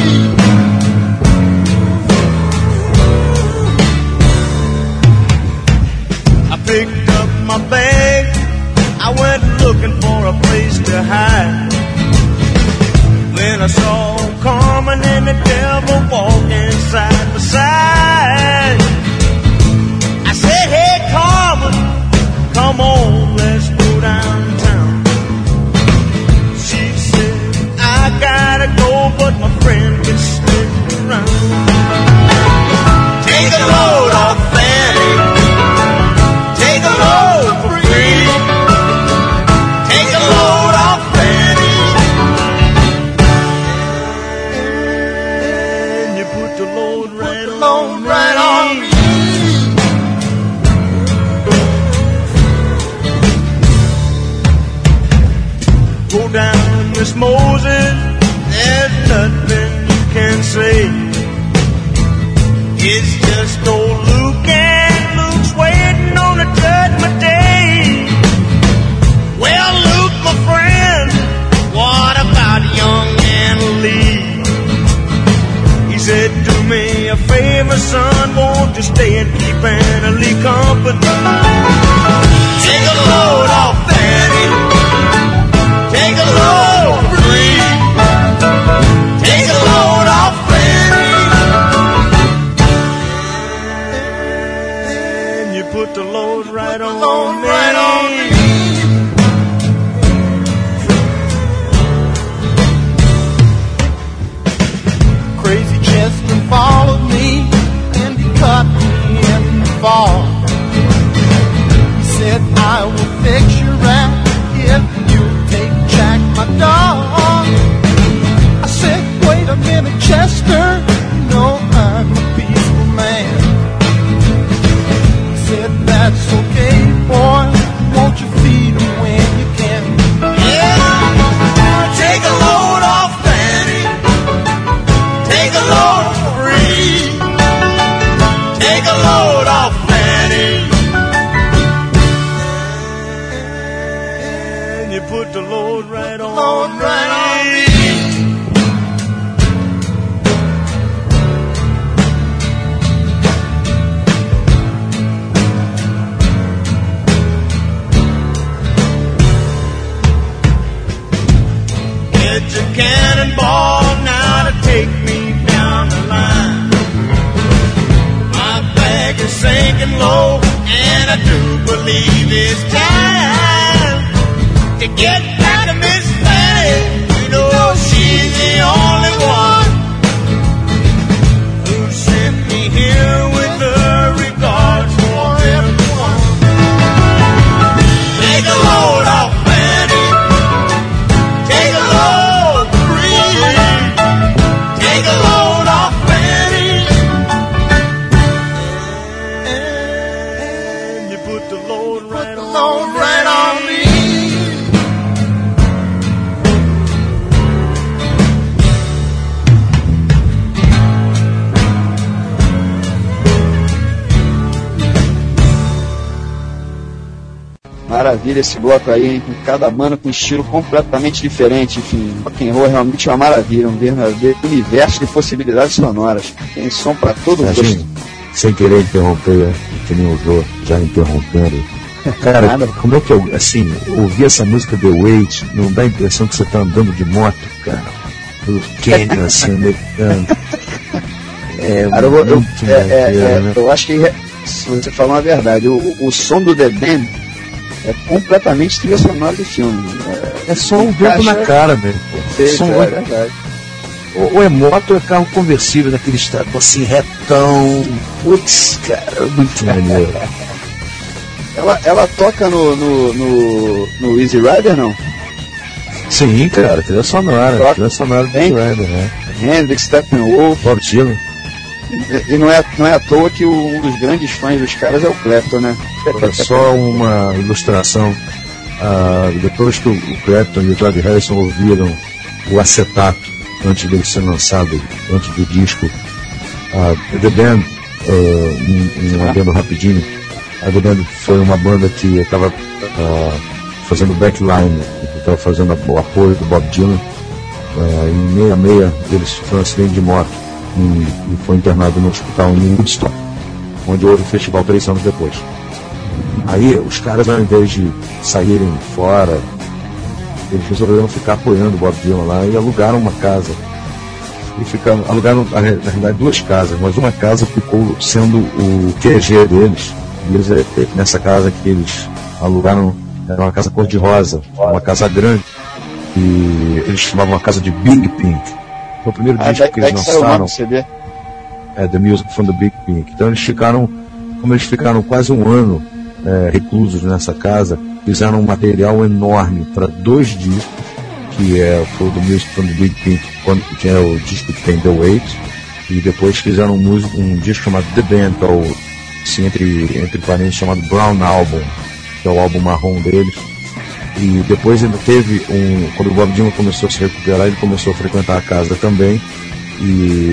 I picked up my bag. I went looking for a place to hide. Then I saw Carmen and the devil walking side by side. I said, hey Carmen, come on, let's go downtown. She said, I gotta go, but my friend can stick around. Take a load off Fanny. Take a load for free. Take a load off Fanny. And you put the load right, the load right on me. Go down, Miss Moses, there's nothing you can say. It's just old Luke, and Luke's waiting on a judgment day. Well, Luke, my friend, what about young Anna Lee? He said, do me a favor, son, won't you stay and keep Anna Lee company? Take a load off Fanny. Take a load free. Take a load off Fanny. And you put the load right on me. Right on me. Crazy Chester followed me and he caught me in the fall. He said, I will fix your rap if you take Jack, my dog. I said, wait a minute, Chester, you know I'm a peaceful man. He said, that's okay, boy, won't you feed him when you can? Yeah, take a load off Fanny. Take a load free. Take a load off Fanny. And you put the load right on, load right on me. Get your cannonball now to take me down the line. My bag is sinking low, and I do believe it's time to get back to Miss Fanny. You know she's the only one who sent me here with her regards for everyone. Take a load off Fanny. Take a load free. Take a load off Fanny. And you put the load right on, load right on me. Maravilha esse bloco aí, hein? Com cada banda com um estilo completamente diferente. Enfim, rock and roll é realmente uma maravilha, um verdadeiro universo de possibilidades sonoras. Tem som pra todo mundo. Assim, sem querer interromper, que nem usou, já interrompendo. Cara, Nada. Como é que eu, assim, ouvir essa música The Weight, não dá a impressão que você tá andando de moto, cara? Do Canyon, assim, americano. É, cara, eu, eu, muito é, é, é, né? eu acho que, se você falar a verdade, o, o som do The Band é completamente trilha sonora de filme. É, é só um vento na cara, velho. Perfeito, é verdade. Ou, ou é moto ou é carro conversível naquele estado assim, retão. Putz, cara, muito maneiro. Ela, ela toca no, no, no, no Easy Rider, não? Sim, cara, trilha sonora, Toca. trilha sonora do Easy Rider, né? Hendrix, Steppenwolf. Bob Dylan. E, e não, é, não é à toa que o, um dos grandes fãs dos caras é o Clapton, né? É só uma ilustração. Ah, depois que o Clapton e o George Harrison ouviram o acetato antes dele ser lançado, antes do disco, a The Band, uh, um, um adendo rapidinho, a The Band foi uma banda que estava uh, fazendo backline, estava fazendo o apoio do Bob Dylan. Uh, em meia meia ele sofreu um acidente de moto e, e foi internado no hospital em Woodstock, onde houve o festival três anos depois. Aí os caras, ao invés de saírem fora, eles resolveram ficar apoiando o Bob Dylan lá e alugaram uma casa. E ficaram, alugaram, na realidade, duas casas, mas uma casa ficou sendo o Q G deles. E eles, nessa casa que eles alugaram, era uma casa cor-de-rosa, uma casa grande. E eles chamavam a casa de Big Pink. Foi o primeiro Ah, disco que eles lançaram. C D. É, The Music from the Big Pink. Então eles ficaram, como eles ficaram quase um ano é, reclusos nessa casa, fizeram um material enorme para dois discos, que é foi o The Music from the Big Pink, que é o disco que tem The Weight, e depois fizeram um, músico, um disco chamado The Band, que é o, assim, entre, entre parênteses, chamado Brown Album, que é o álbum marrom deles. E depois ainda teve um, quando o Bob Dylan começou a se recuperar, ele começou a frequentar a casa também, e,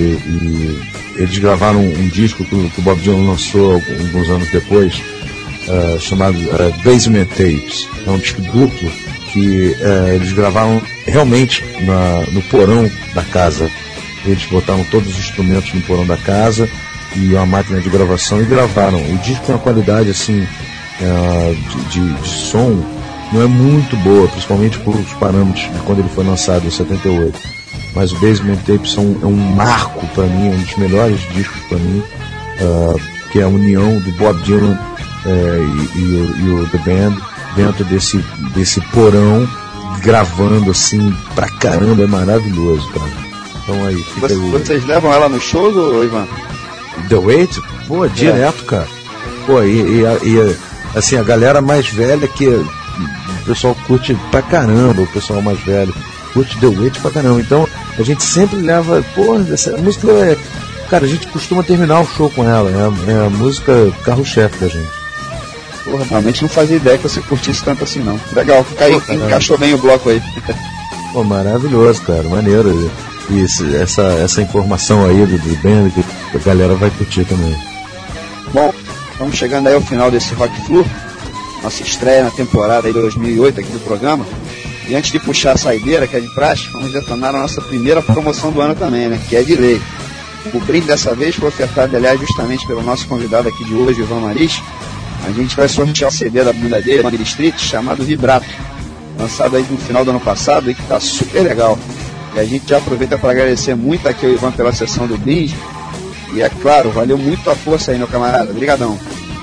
e eles gravaram um, um disco que o, que o Bob Dylan lançou alguns anos depois, uh, chamado uh, Basement Tapes. É um disco duplo que uh, eles gravaram realmente na, no porão da casa. Eles botaram todos os instrumentos no porão da casa e uma máquina de gravação e gravaram. O disco tem uma qualidade assim uh, de, de, de som não é muito boa, principalmente por os parâmetros de quando ele foi lançado em setenta e oito. Mas o Basement Tapes são, é um marco para mim, um dos melhores discos para mim, uh, que é a união do Bob Dylan uh, e, e, o, e o The Band dentro desse, desse porão, gravando assim pra caramba, é maravilhoso, cara. Então aí, fica Você, aí. Vocês levam ela no show, ou, Ivan? The Weight? Pô, direto, cara. Pô, e, e, e assim, a galera mais velha que o pessoal curte pra caramba, o pessoal mais velho curte The Weight pra caramba. Então a gente sempre leva, pô, essa música é, cara, a gente costuma terminar o show com ela, é, é a música carro-chefe da gente. Porra, realmente não fazia ideia que você curtisse tanto assim, não. Legal, caiu, Pô, encaixou bem o bloco aí. Pô, maravilhoso, cara, maneiro. E esse, essa, essa informação aí do, do band que a galera vai curtir também. Bom, estamos chegando aí ao final desse Rock Flu, nossa estreia na temporada aí de dois mil e oito aqui do programa. E antes de puxar a saideira, que é de praxe, vamos detonar a nossa primeira promoção do ano também, né? Que é de lei. O brinde dessa vez foi ofertado, aliás, justamente pelo nosso convidado aqui de hoje, Ivan Maris. A gente vai sortear o C D da banda dele, Banda Street, chamado Vibrato, lançado aí no final do ano passado e que tá super legal. E a gente já aproveita para agradecer muito aqui ao Ivan pela sessão do brinde. E é claro, valeu muito a força aí, meu camarada. Obrigadão.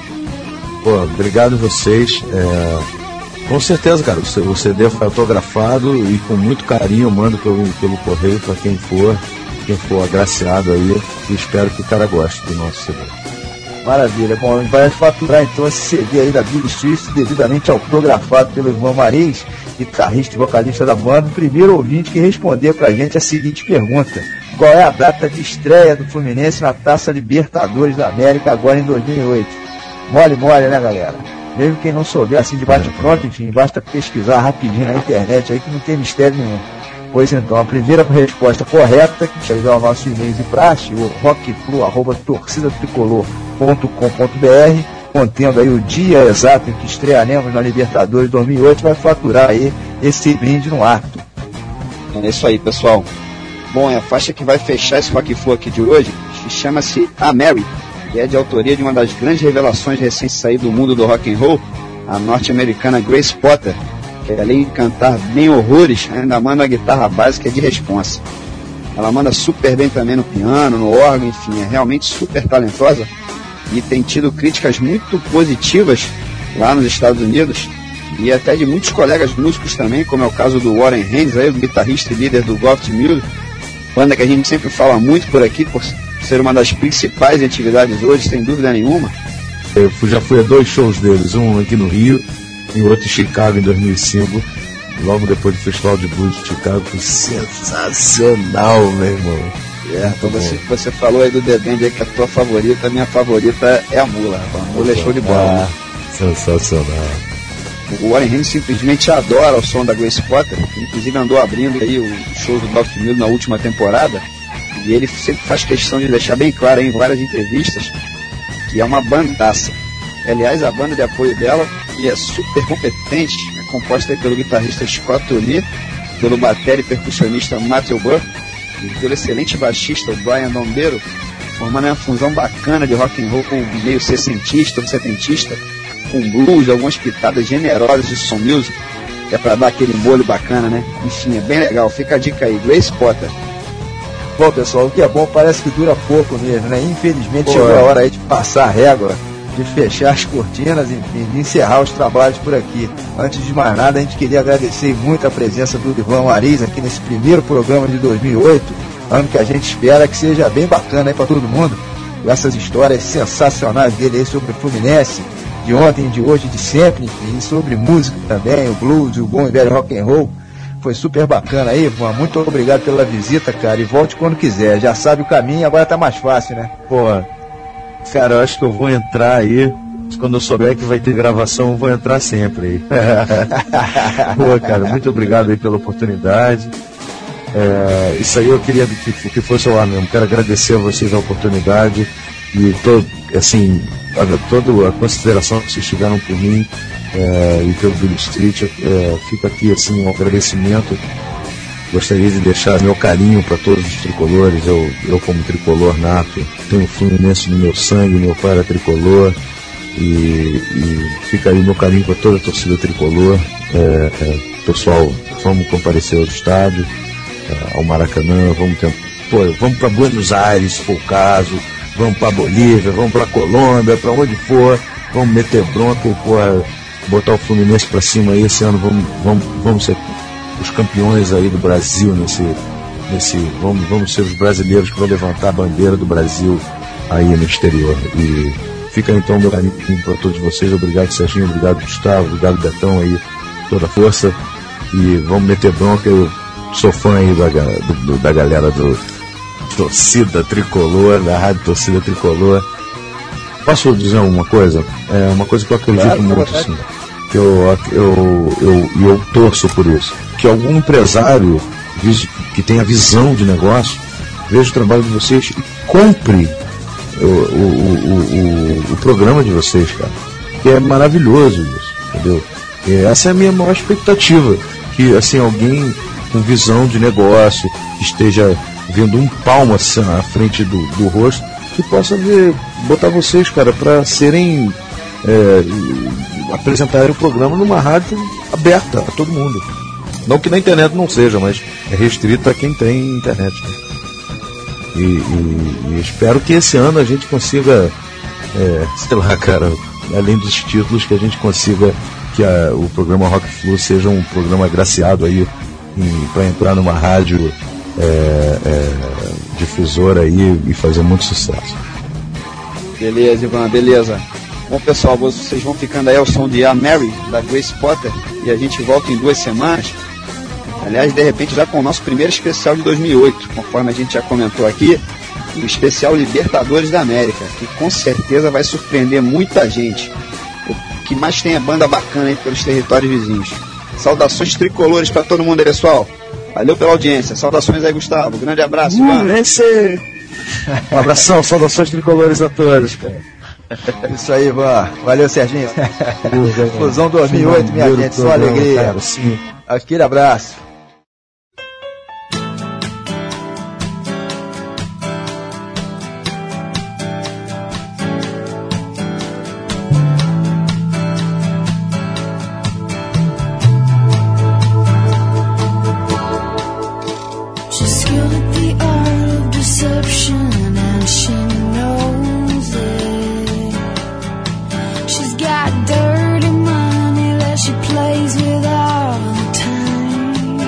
Pô, obrigado a vocês. É, com certeza, cara, o C D foi autografado e com muito carinho eu mando pelo, pelo correio para quem for, quem for agraciado aí. E espero que o cara goste do nosso C D. Maravilha. Bom, vai faturar então esse C D aí da Big Street, devidamente autografado pelo Ivan Marins, guitarrista e vocalista da banda. O primeiro ouvinte que responder pra gente a seguinte pergunta: qual é a data de estreia do Fluminense na Taça Libertadores da América agora em dois mil e oito? Mole, mole, né, galera? Mesmo quem não souber assim de bate-pronto, enfim, basta pesquisar rapidinho na internet aí que não tem mistério nenhum. Pois então, a primeira resposta correta, que chegou ao nosso e-mail de praxe, o rockflu arroba torcida tricolor ponto com ponto b r, contendo aí o dia exato em que estrearemos na Libertadores dois mil e oito, vai faturar aí esse brinde no acto. É isso aí, pessoal. Bom, a faixa que vai fechar esse Rock Flu aqui de hoje chama-se A Mary, que é de autoria de uma das grandes revelações recentes saídas do mundo do rock and roll, a norte-americana Grace Potter, que além de cantar bem horrores, ainda manda a guitarra básica de responsa. Ela manda super bem também no piano, no órgão, enfim, é realmente super talentosa e tem tido críticas muito positivas lá nos Estados Unidos e até de muitos colegas músicos também, como é o caso do Warren Haynes, aí, o guitarrista e líder do Goft Mule, banda que a gente sempre fala muito por aqui, por ser uma das principais atividades hoje, sem dúvida nenhuma. Eu fui, já fui a dois shows deles, um aqui no Rio e outro em Chicago em dois mil e cinco, logo depois do Festival de Blues de Chicago. Foi sensacional, meu irmão. É, então você, você falou aí do The Band aí que é a tua favorita, a minha favorita é a Mula, a Mula é show de bola. Ah, sensacional. O Warren Henry simplesmente adora o som da Grace Potter, que inclusive andou abrindo aí o show do Doc Miller na última temporada, e ele sempre faz questão de deixar bem claro aí em várias entrevistas que é uma bandaça. Aliás, a banda de apoio dela, que é super competente, é composta aí pelo guitarrista Scott Lee, pelo batera e percussionista Matthew Burr, e pelo excelente baixista Brian Dombero, formando uma fusão bacana de rock and roll com meio sessentista ou setentista, com blues, algumas pitadas generosas de som music, que é pra dar aquele molho bacana, né? Enfim, é bem legal. Fica a dica aí, Grace Potter. Bom, pessoal, o que é bom parece que dura pouco mesmo, né? Infelizmente Pô, chegou é. a hora aí de passar a régua, de fechar as cortinas, enfim, de encerrar os trabalhos por aqui. Antes de mais nada, a gente queria agradecer muito a presença do Ivan Ariz aqui nesse primeiro programa de dois mil e oito, ano que a gente espera que seja bem bacana aí para todo mundo, com essas histórias sensacionais dele aí sobre o Fluminense, de ontem, de hoje, de sempre, enfim, sobre música também, o blues, o bom e velho rock and roll. Foi super bacana aí, Ivan. Muito obrigado pela visita, cara, e volte quando quiser. Já sabe o caminho, agora tá mais fácil, né? Pô, cara, eu acho que eu vou entrar aí. Quando eu souber que vai ter gravação, eu vou entrar sempre aí. Pô, cara, muito obrigado aí pela oportunidade. É, isso aí eu queria que, que fosse ao ar mesmo. Quero agradecer a vocês a oportunidade e todo, assim, toda a consideração que vocês tiveram por mim é, e pelo Billy Street. É, fica aqui assim um agradecimento. Gostaria de deixar meu carinho para todos os tricolores. Eu, eu como tricolor nato, tenho um Fluminense no meu sangue, meu pai era tricolor, e, e fica aí meu carinho para toda a torcida tricolor. É, é, pessoal, vamos comparecer ao estádio, é, ao Maracanã, vamos ter, pô, vamos para Buenos Aires, se for o caso, vamos para Bolívia, vamos para Colômbia, para onde for, vamos meter bronca e pô, botar o Fluminense para cima aí. Esse ano vamos, vamos, vamos ser os campeões aí do Brasil nesse, nesse vamos, vamos ser os brasileiros que vão levantar a bandeira do Brasil aí no exterior. E fica então meu carinho para todos vocês. Obrigado, Serginho, obrigado, Gustavo, obrigado, Betão aí, toda a força, e vamos meter bronca. Eu sou fã aí da, do, da galera do Torcida Tricolor, da Rádio Torcida Tricolor. Posso dizer uma coisa? É uma coisa que eu acredito claro, muito, assim, que eu, eu, eu, eu torço por isso, que algum empresário que tenha visão de negócio veja o trabalho de vocês e compre o, o, o, o, o programa de vocês, cara, que é maravilhoso isso, entendeu? E essa é a minha maior expectativa, que assim, alguém com visão de negócio, que esteja vendo um palmo assim à frente do, do rosto, que possa ver, botar vocês, cara, para serem é, apresentarem o programa numa rádio aberta a todo mundo. Não que na internet não seja, mas é restrito a quem tem internet, né? E, e, e espero que esse ano a gente consiga, é, sei lá, cara, além dos títulos, que a gente consiga que a, o programa Rock Flu seja um programa agraciado aí para entrar numa rádio é, é, difusora aí e fazer muito sucesso. Beleza, Ivan, beleza. Bom, pessoal, vocês vão ficando aí ao som de A Mary, da Grace Potter, e a gente volta em duas semanas. Aliás, de repente, já com o nosso primeiro especial de dois mil e oito, conforme a gente já comentou aqui, o especial Libertadores da América, que com certeza vai surpreender muita gente. O que mais tem é banda bacana aí pelos territórios vizinhos. Saudações tricolores para todo mundo aí, pessoal. Valeu pela audiência. Saudações aí, Gustavo. Grande abraço, Ivan. Um abração, saudações tricolores a todos, cara. Isso aí, Ivan. Valeu, Serginho. Fusão dois mil e oito, minha gente, só alegria. Cara, sim. Aquele abraço. Dirty money that she plays with all the time.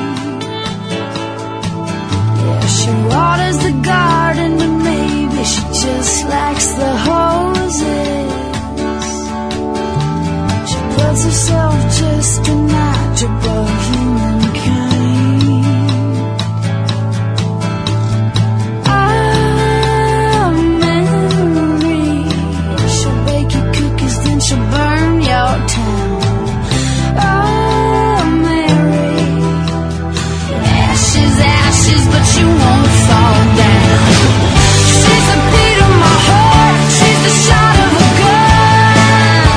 builds herself just a notch above humankind. Ah, Mary, she'll bake you cookies, then she'll burn your town. Oh, Mary, ashes, ashes, but you won't fall down. She's the beat of my heart, she's the shot of a gun.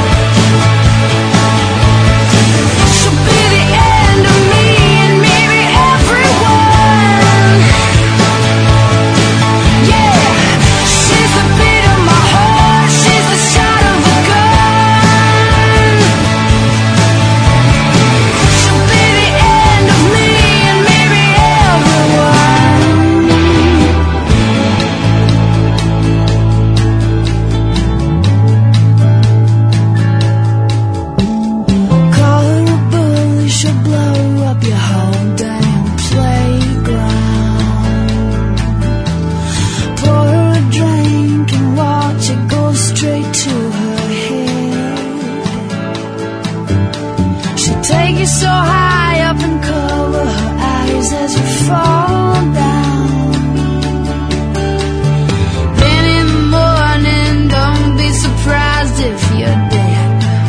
She'll be the end of me and maybe everyone. Yeah, she's the beat of my heart, she's the shot of a gun. She'll be the end of me and maybe everyone. Call her a bully, she'll blow up your whole damn playground. Pour her a drink and watch it go straight to her head. She'll take you so high up and cover her eyes as you fall down. Then in the morning, don't be surprised if you're dead.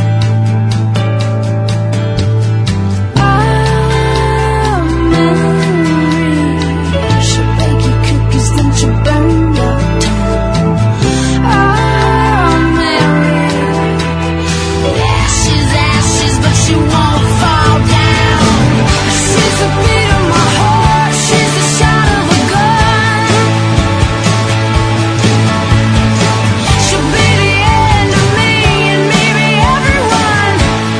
Ah, Mary, she'll bake you cookies, then she'll burn your town. Ah, Mary, ashes, ashes, but you won't fall down. She's the beat of my heart, she's the shot of a gun. She'll be the end of me and maybe everyone.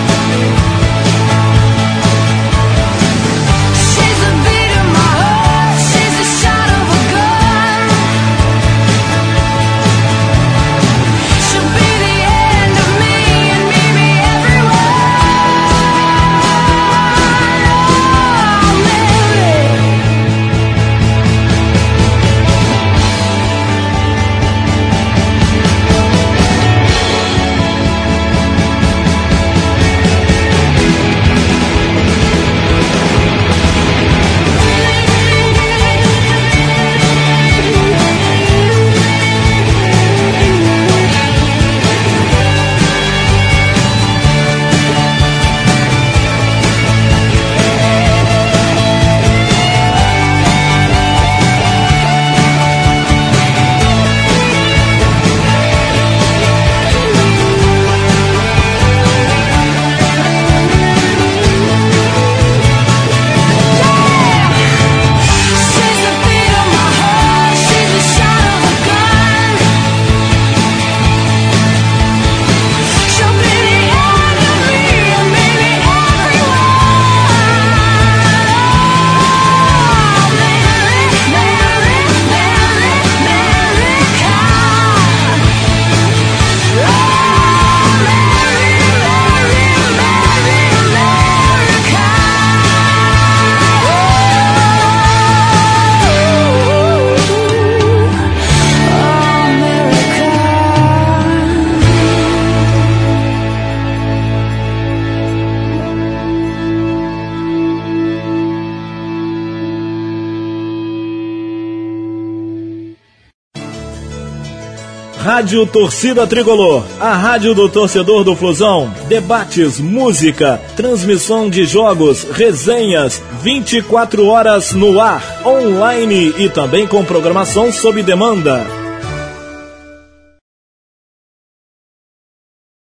She's the beat of my heart, she's the shot of a gun. She'll be the end of me and maybe everyone. Oh, Mary. She's the beat of my heart, she's the shot of a gun. She'll be the end of me and maybe everyone. Oh, Mary, Mary, Mary, America. Oh, Mary, Mary, Mary, America. Rádio Torcida Tricolor, a rádio do torcedor do Flusão. Debates, música, transmissão de jogos, resenhas, vinte e quatro horas no ar, online e também com programação sob demanda.